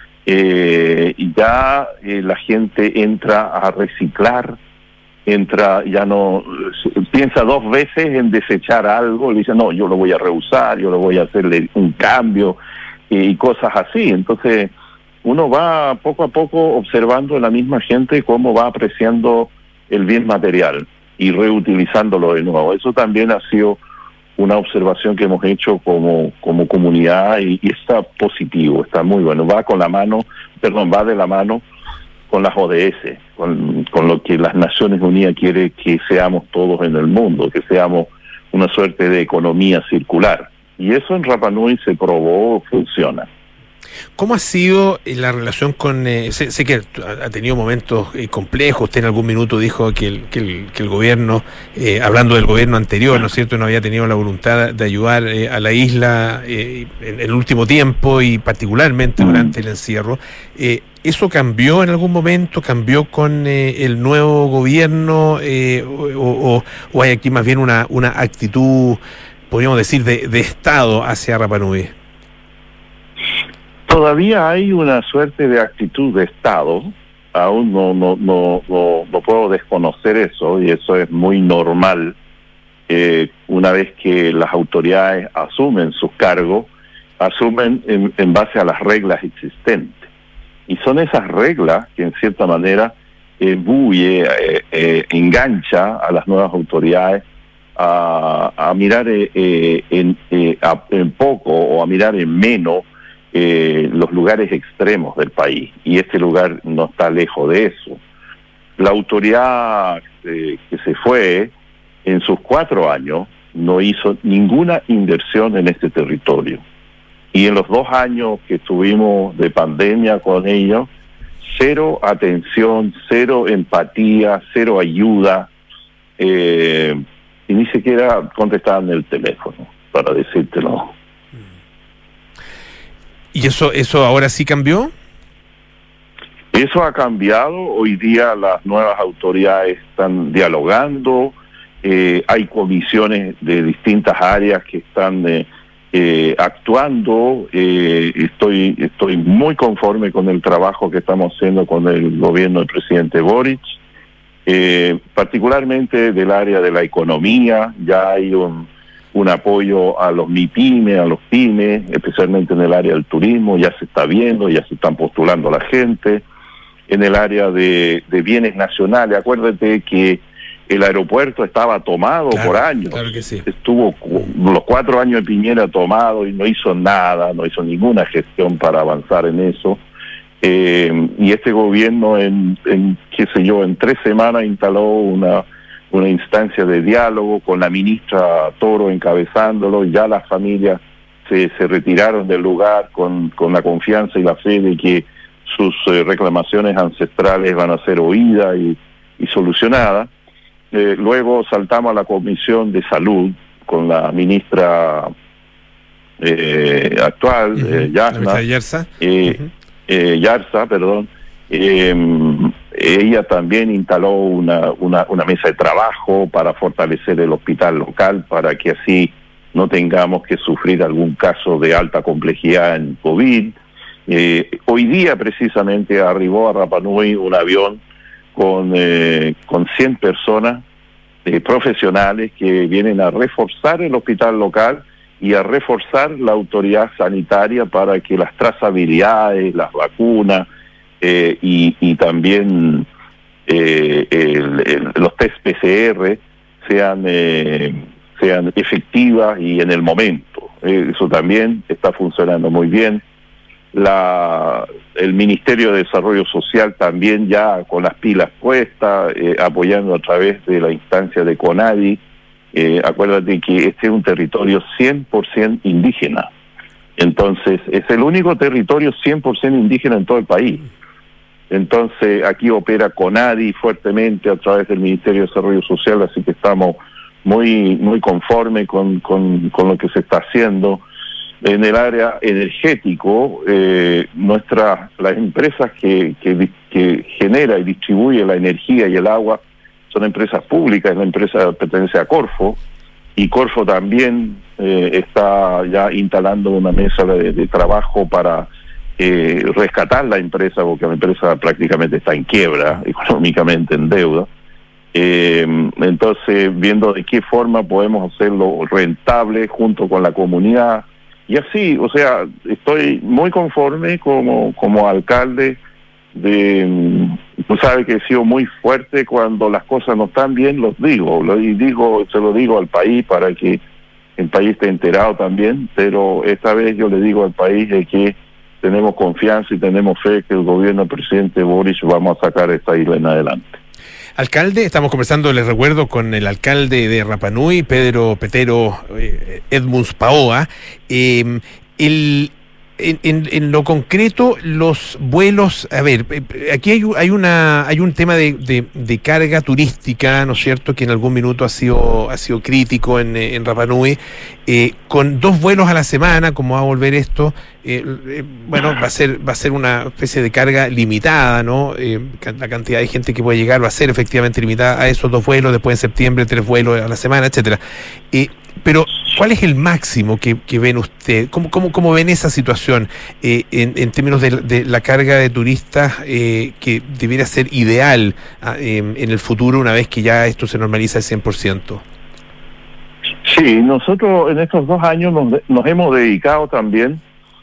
eh, y ya eh, la gente entra a reciclar, entra, ya no, piensa dos veces en desechar algo, y dice, no, yo lo voy a reusar, yo lo voy a hacerle un cambio, y cosas así. Entonces uno va poco a poco observando en la misma gente cómo va apreciando el bien material y reutilizándolo de nuevo. Eso también ha sido una observación que hemos hecho como como comunidad y, y está positivo, está muy bueno. Va con la mano, perdón, va de la mano con las O D S, con, con lo que las Naciones Unidas quiere que seamos todos en el mundo, que seamos una suerte de economía circular. Y eso en Rapa Nui se probó, funciona. ¿Cómo ha sido la relación con... Eh, sé, sé que ha tenido momentos eh, complejos, usted en algún minuto dijo que el, que el, que el gobierno, eh, hablando del gobierno anterior, ¿no es cierto?, no había tenido la voluntad de ayudar eh, a la isla eh, en el último tiempo y particularmente durante el encierro. Eh, ¿Eso cambió en algún momento? ¿Cambió con eh, el nuevo gobierno? Eh, o, o, ¿O hay aquí más bien una, una actitud, podríamos decir, de, de Estado hacia Rapa Nui? Todavía hay una suerte de actitud de Estado, aún no no no no, no puedo desconocer eso, y eso es muy normal. Eh, una vez que las autoridades asumen sus cargos, asumen en, en base a las reglas existentes. Y son esas reglas que en cierta manera eh, bulle, eh, eh, engancha a las nuevas autoridades a, a mirar eh, eh, en, eh, a, en poco o a mirar en menos Eh, los lugares extremos del país, y este lugar no está lejos de eso. La autoridad eh, que se fue, en sus cuatro años, no hizo ninguna inversión en este territorio. Y en los dos años que tuvimos de pandemia con ellos, cero atención, cero empatía, cero ayuda, eh, y ni siquiera contestaban el teléfono, para decírtelo. ¿Y eso eso ahora sí cambió? Eso ha cambiado. Hoy día las nuevas autoridades están dialogando, eh, hay comisiones de distintas áreas que están eh, eh, actuando. Eh, estoy estoy muy conforme con el trabajo que estamos haciendo con el gobierno del presidente Boric, eh, particularmente del área de la economía. Ya hay un un apoyo a los MIPYME, a los pymes, especialmente en el área del turismo, ya se está viendo, ya se están postulando la gente. En el área de, de bienes nacionales, acuérdate que el aeropuerto estaba tomado claro, por años. Claro que sí. Estuvo los cuatro años de Piñera tomado y no hizo nada, no hizo ninguna gestión para avanzar en eso. Eh, y este gobierno, en, en qué sé yo, en tres semanas instaló una... una instancia de diálogo con la ministra Toro encabezándolo. Ya las familias se, se retiraron del lugar con, con la confianza y la fe de que sus eh, reclamaciones ancestrales van a ser oídas y, y solucionadas. eh, luego saltamos a la Comisión de Salud con la ministra eh, actual, uh-huh. eh, Yarna, Yarza, eh, uh-huh. eh, Yarza, perdón. Eh, ella también instaló una, una, una mesa de trabajo para fortalecer el hospital local, para que así no tengamos que sufrir algún caso de alta complejidad en COVID. Eh, hoy día precisamente arribó a Rapa Nui un avión con, eh, con cien personas eh, profesionales que vienen a reforzar el hospital local y a reforzar la autoridad sanitaria para que las trazabilidades, las vacunas eh, y, y también eh, el, el, los test P C R sean, eh, sean efectivas y en el momento. Eh, eso también está funcionando muy bien. La, el Ministerio de Desarrollo Social también ya con las pilas puestas, eh, apoyando a través de la instancia de CONADI. Eh, acuérdate que este es un territorio cien por ciento indígena. Entonces, es el único territorio cien por ciento indígena en todo el país. Entonces, aquí opera CONADI fuertemente a través del Ministerio de Desarrollo Social, así que estamos muy muy conformes con, con, con lo que se está haciendo. En el área energético, eh, nuestras las empresas que, que, que genera y distribuye la energía y el agua son empresas públicas, la empresa pertenece a Corfo, y Corfo también eh, está ya instalando una mesa de, de trabajo para eh, rescatar la empresa, porque la empresa prácticamente está en quiebra, económicamente en deuda. Eh, entonces, viendo de qué forma podemos hacerlo rentable junto con la comunidad. Y así, o sea, estoy muy conforme como como alcalde de, tú sabes que he sido muy fuerte cuando las cosas no están bien, los digo, lo, y digo, se lo digo al país para que el país esté enterado también, pero esta vez yo le digo al país de que tenemos confianza y tenemos fe que el gobierno del presidente Boric vamos a sacar esta isla en adelante. Alcalde, estamos conversando, les recuerdo, con el alcalde de Rapa Nui, Pedro Petero eh, Edmunds Paoa. Eh, el, en, en, en lo concreto, los vuelos, a ver, aquí hay, hay una hay un tema de, de, de carga turística, ¿no es cierto?, que en algún minuto ha sido ha sido crítico en, en Rapa Nui, eh, con dos vuelos a la semana, ¿cómo va a volver esto? Eh, eh, bueno, va a ser va a ser una especie de carga limitada, ¿no? Eh, la cantidad de gente que puede llegar va a ser efectivamente limitada a esos dos vuelos, después en septiembre tres vuelos a la semana, etcétera. Eh, pero, ¿cuál es el máximo que, que ven usted? ¿Cómo, cómo, cómo ven esa situación eh, en, en términos de, de la carga de turistas eh, que debiera ser ideal eh, en el futuro una vez que ya esto se normaliza al cien por ciento? Sí, nosotros en estos dos años nos, nos hemos dedicado también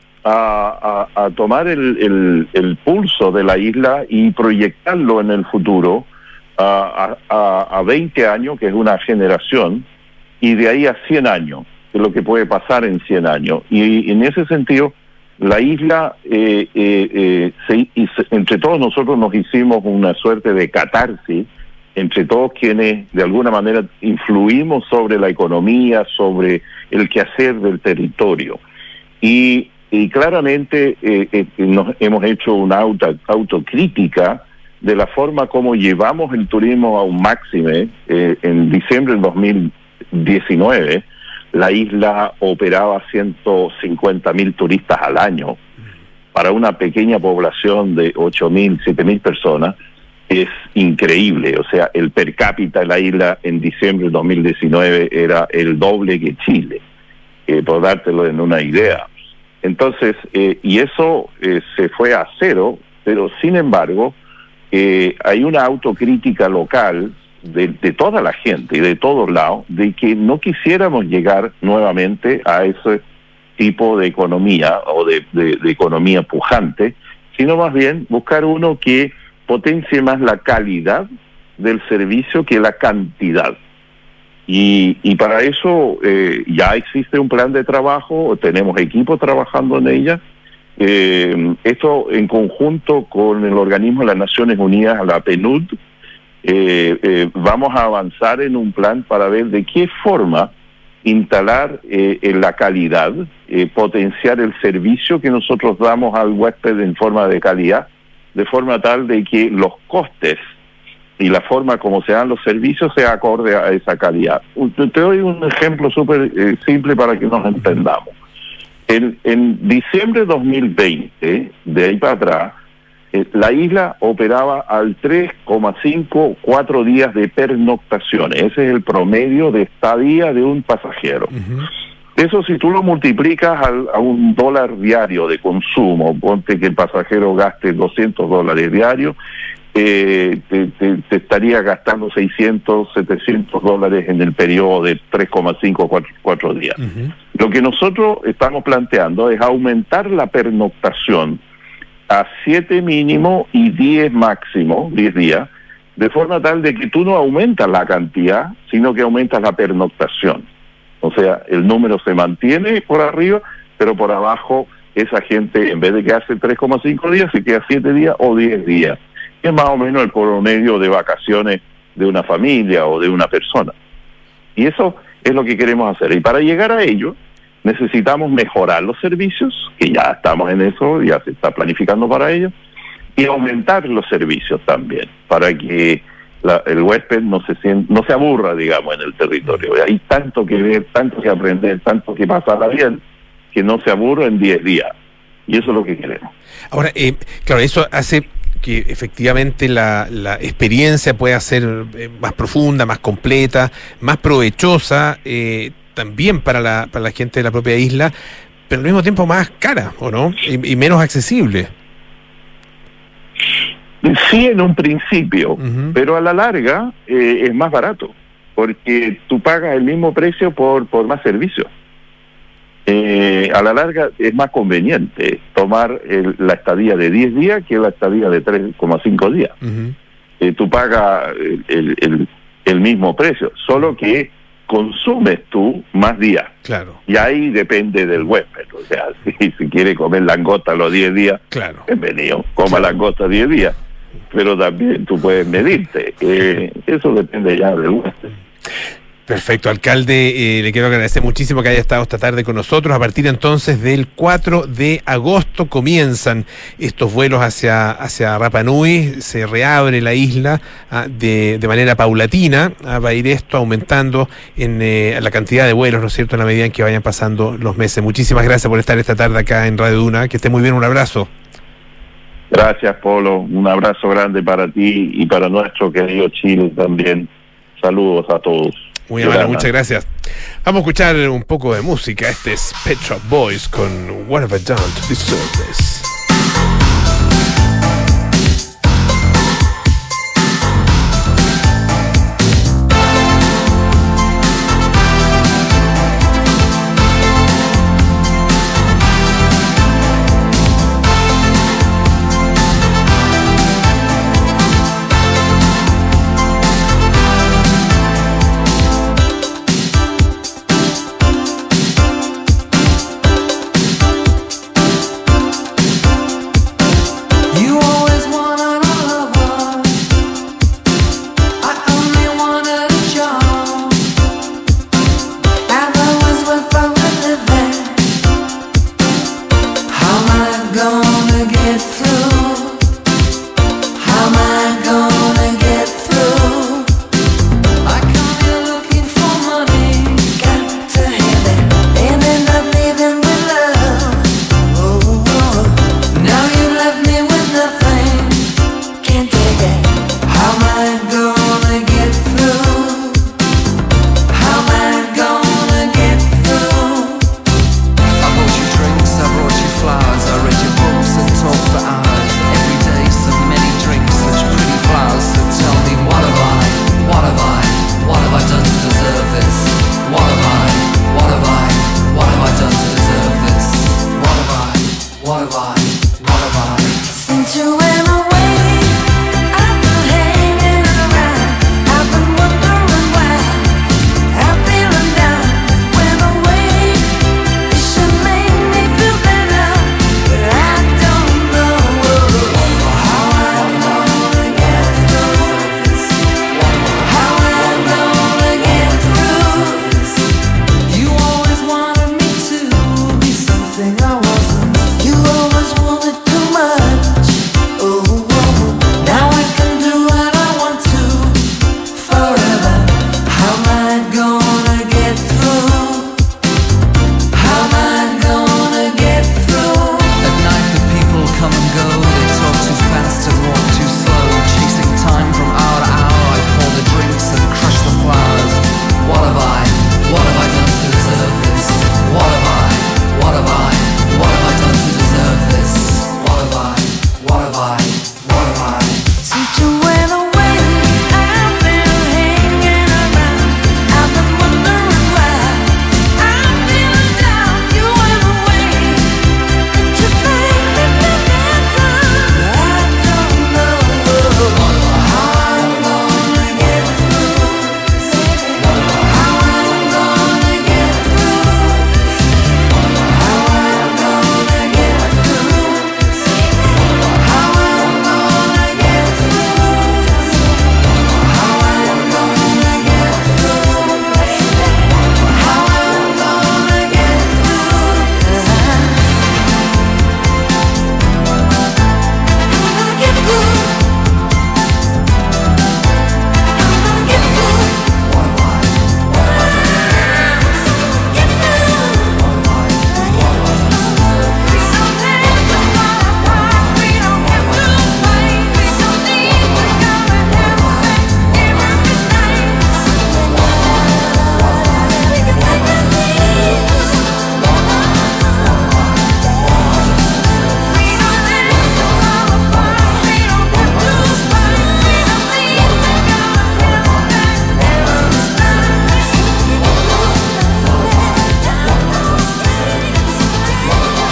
a, a, a tomar el, el, el pulso de la isla y proyectarlo en el futuro a, a, a veinte años, que es una generación, y de ahí a cien años, que es lo que puede pasar en cien años. Y, y en ese sentido, la isla, eh, eh, eh, se, y se, entre todos nosotros nos hicimos una suerte de catarsis, entre todos quienes de alguna manera influimos sobre la economía, sobre el quehacer del territorio. Y, y claramente eh, eh, nos hemos hecho una auto, autocrítica de la forma como llevamos el turismo a un máxime. Eh, en diciembre del dos mil diecinueve, la isla operaba ciento cincuenta mil turistas al año. Para una pequeña población de ocho mil, siete mil personas, es increíble. O sea, el per cápita de la isla en diciembre del dos mil diecinueve era el doble que Chile, eh, por dártelo en una idea. Entonces, eh, y eso eh, se fue a cero, pero sin embargo, eh, hay una autocrítica local de, de toda la gente y de todos lados, de que no quisiéramos llegar nuevamente a ese tipo de economía o de, de, de economía pujante, sino más bien buscar uno que potencie más la calidad del servicio que la cantidad. Y, y para eso eh, ya existe un plan de trabajo, tenemos equipos trabajando en ella. Eh, esto en conjunto con el organismo de las Naciones Unidas, la P N U D, eh, eh, vamos a avanzar en un plan para ver de qué forma instalar eh, en la calidad, eh, potenciar el servicio que nosotros damos al huésped en forma de calidad, de forma tal de que los costes y la forma como se dan los servicios sea acorde a esa calidad. Te doy un ejemplo súper eh, simple para que nos entendamos. En, en diciembre de dos mil veinte, de ahí para atrás, eh, la isla operaba al tres coma cinco, cuatro días de pernoctaciones. Ese es el promedio de estadía de un pasajero. Uh-huh. Eso, si tú lo multiplicas al, a un dólar diario de consumo, ponte que el pasajero gaste doscientos dólares diarios, eh, te, te, te estaría gastando seiscientos, setecientos dólares en el periodo de tres coma cinco, cuatro días. Uh-huh. Lo que nosotros estamos planteando es aumentar la pernoctación a siete mínimo y diez máximo, diez días, de forma tal de que tú no aumentas la cantidad, sino que aumentas la pernoctación. O sea, el número se mantiene por arriba, pero por abajo esa gente, en vez de quedarse tres coma cinco días, se queda siete días o diez días. Es más o menos el promedio de vacaciones de una familia o de una persona. Y eso es lo que queremos hacer. Y para llegar a ello, necesitamos mejorar los servicios, que ya estamos en eso, ya se está planificando para ello, y aumentar los servicios también, para que la, el huésped no se sienta, no se aburra, digamos, en el territorio. Hay tanto que ver, tanto que aprender, tanto que pasarla bien, que no se aburra en diez días. Y eso es lo que queremos. Ahora, eh, claro, eso hace que efectivamente la, la experiencia pueda ser eh, más profunda, más completa, más provechosa, eh, también para la, para la gente de la propia isla, pero al mismo tiempo más cara, ¿o no? Y, y menos accesible. Sí, en un principio, uh-huh. pero a la larga eh, es más barato, porque tú pagas el mismo precio por, por más servicios. Eh, a la larga es más conveniente tomar el, la estadía de diez días que la estadía de tres coma cinco días. Uh-huh. Eh, tú pagas el, el, el, el mismo precio, solo que consumes tú más días. Claro. Y ahí depende del huésped. O sea, si, si quiere comer langosta los diez días, claro, bienvenido, coma claro. langosta diez días. Pero también tú puedes medirte. Eh, eso depende ya del huésped. Perfecto, alcalde, eh, le quiero agradecer muchísimo que haya estado esta tarde con nosotros. A partir entonces del cuatro de agosto comienzan estos vuelos hacia, hacia Rapa Nui, se reabre la isla ah, de, de manera paulatina, ah, va a ir esto aumentando en eh, la cantidad de vuelos, ¿no es cierto?, en la medida en que vayan pasando los meses. Muchísimas gracias por estar esta tarde acá en Radio Duna, que esté muy bien, un abrazo. Gracias, Polo, un abrazo grande para ti y para nuestro querido Chile también. Saludos a todos. Muy amable, muchas gracias. Vamos a escuchar un poco de música. Este es Pet Shop Boys con What Have I Done to Deserve This.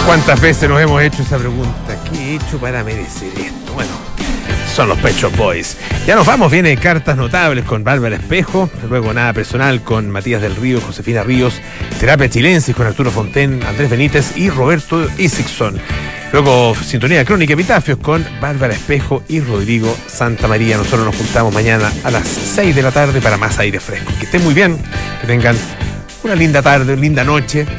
¿Cuántas veces nos hemos hecho esa pregunta? ¿Qué he hecho para merecer esto? Bueno, son los Pet Shop Boys. Ya nos vamos, viene Cartas Notables con Bárbara Espejo, luego Nada Personal con Matías del Río, Josefina Ríos, Terapia Chilensis con Arturo Fonten, Andrés Benítez y Roberto Isixson. Luego Sintonía Crónica Epitafios con Bárbara Espejo y Rodrigo Santamaría. Nosotros nos juntamos mañana a las seis de la tarde para más aire fresco. Que estén muy bien, que tengan una linda tarde, una linda noche.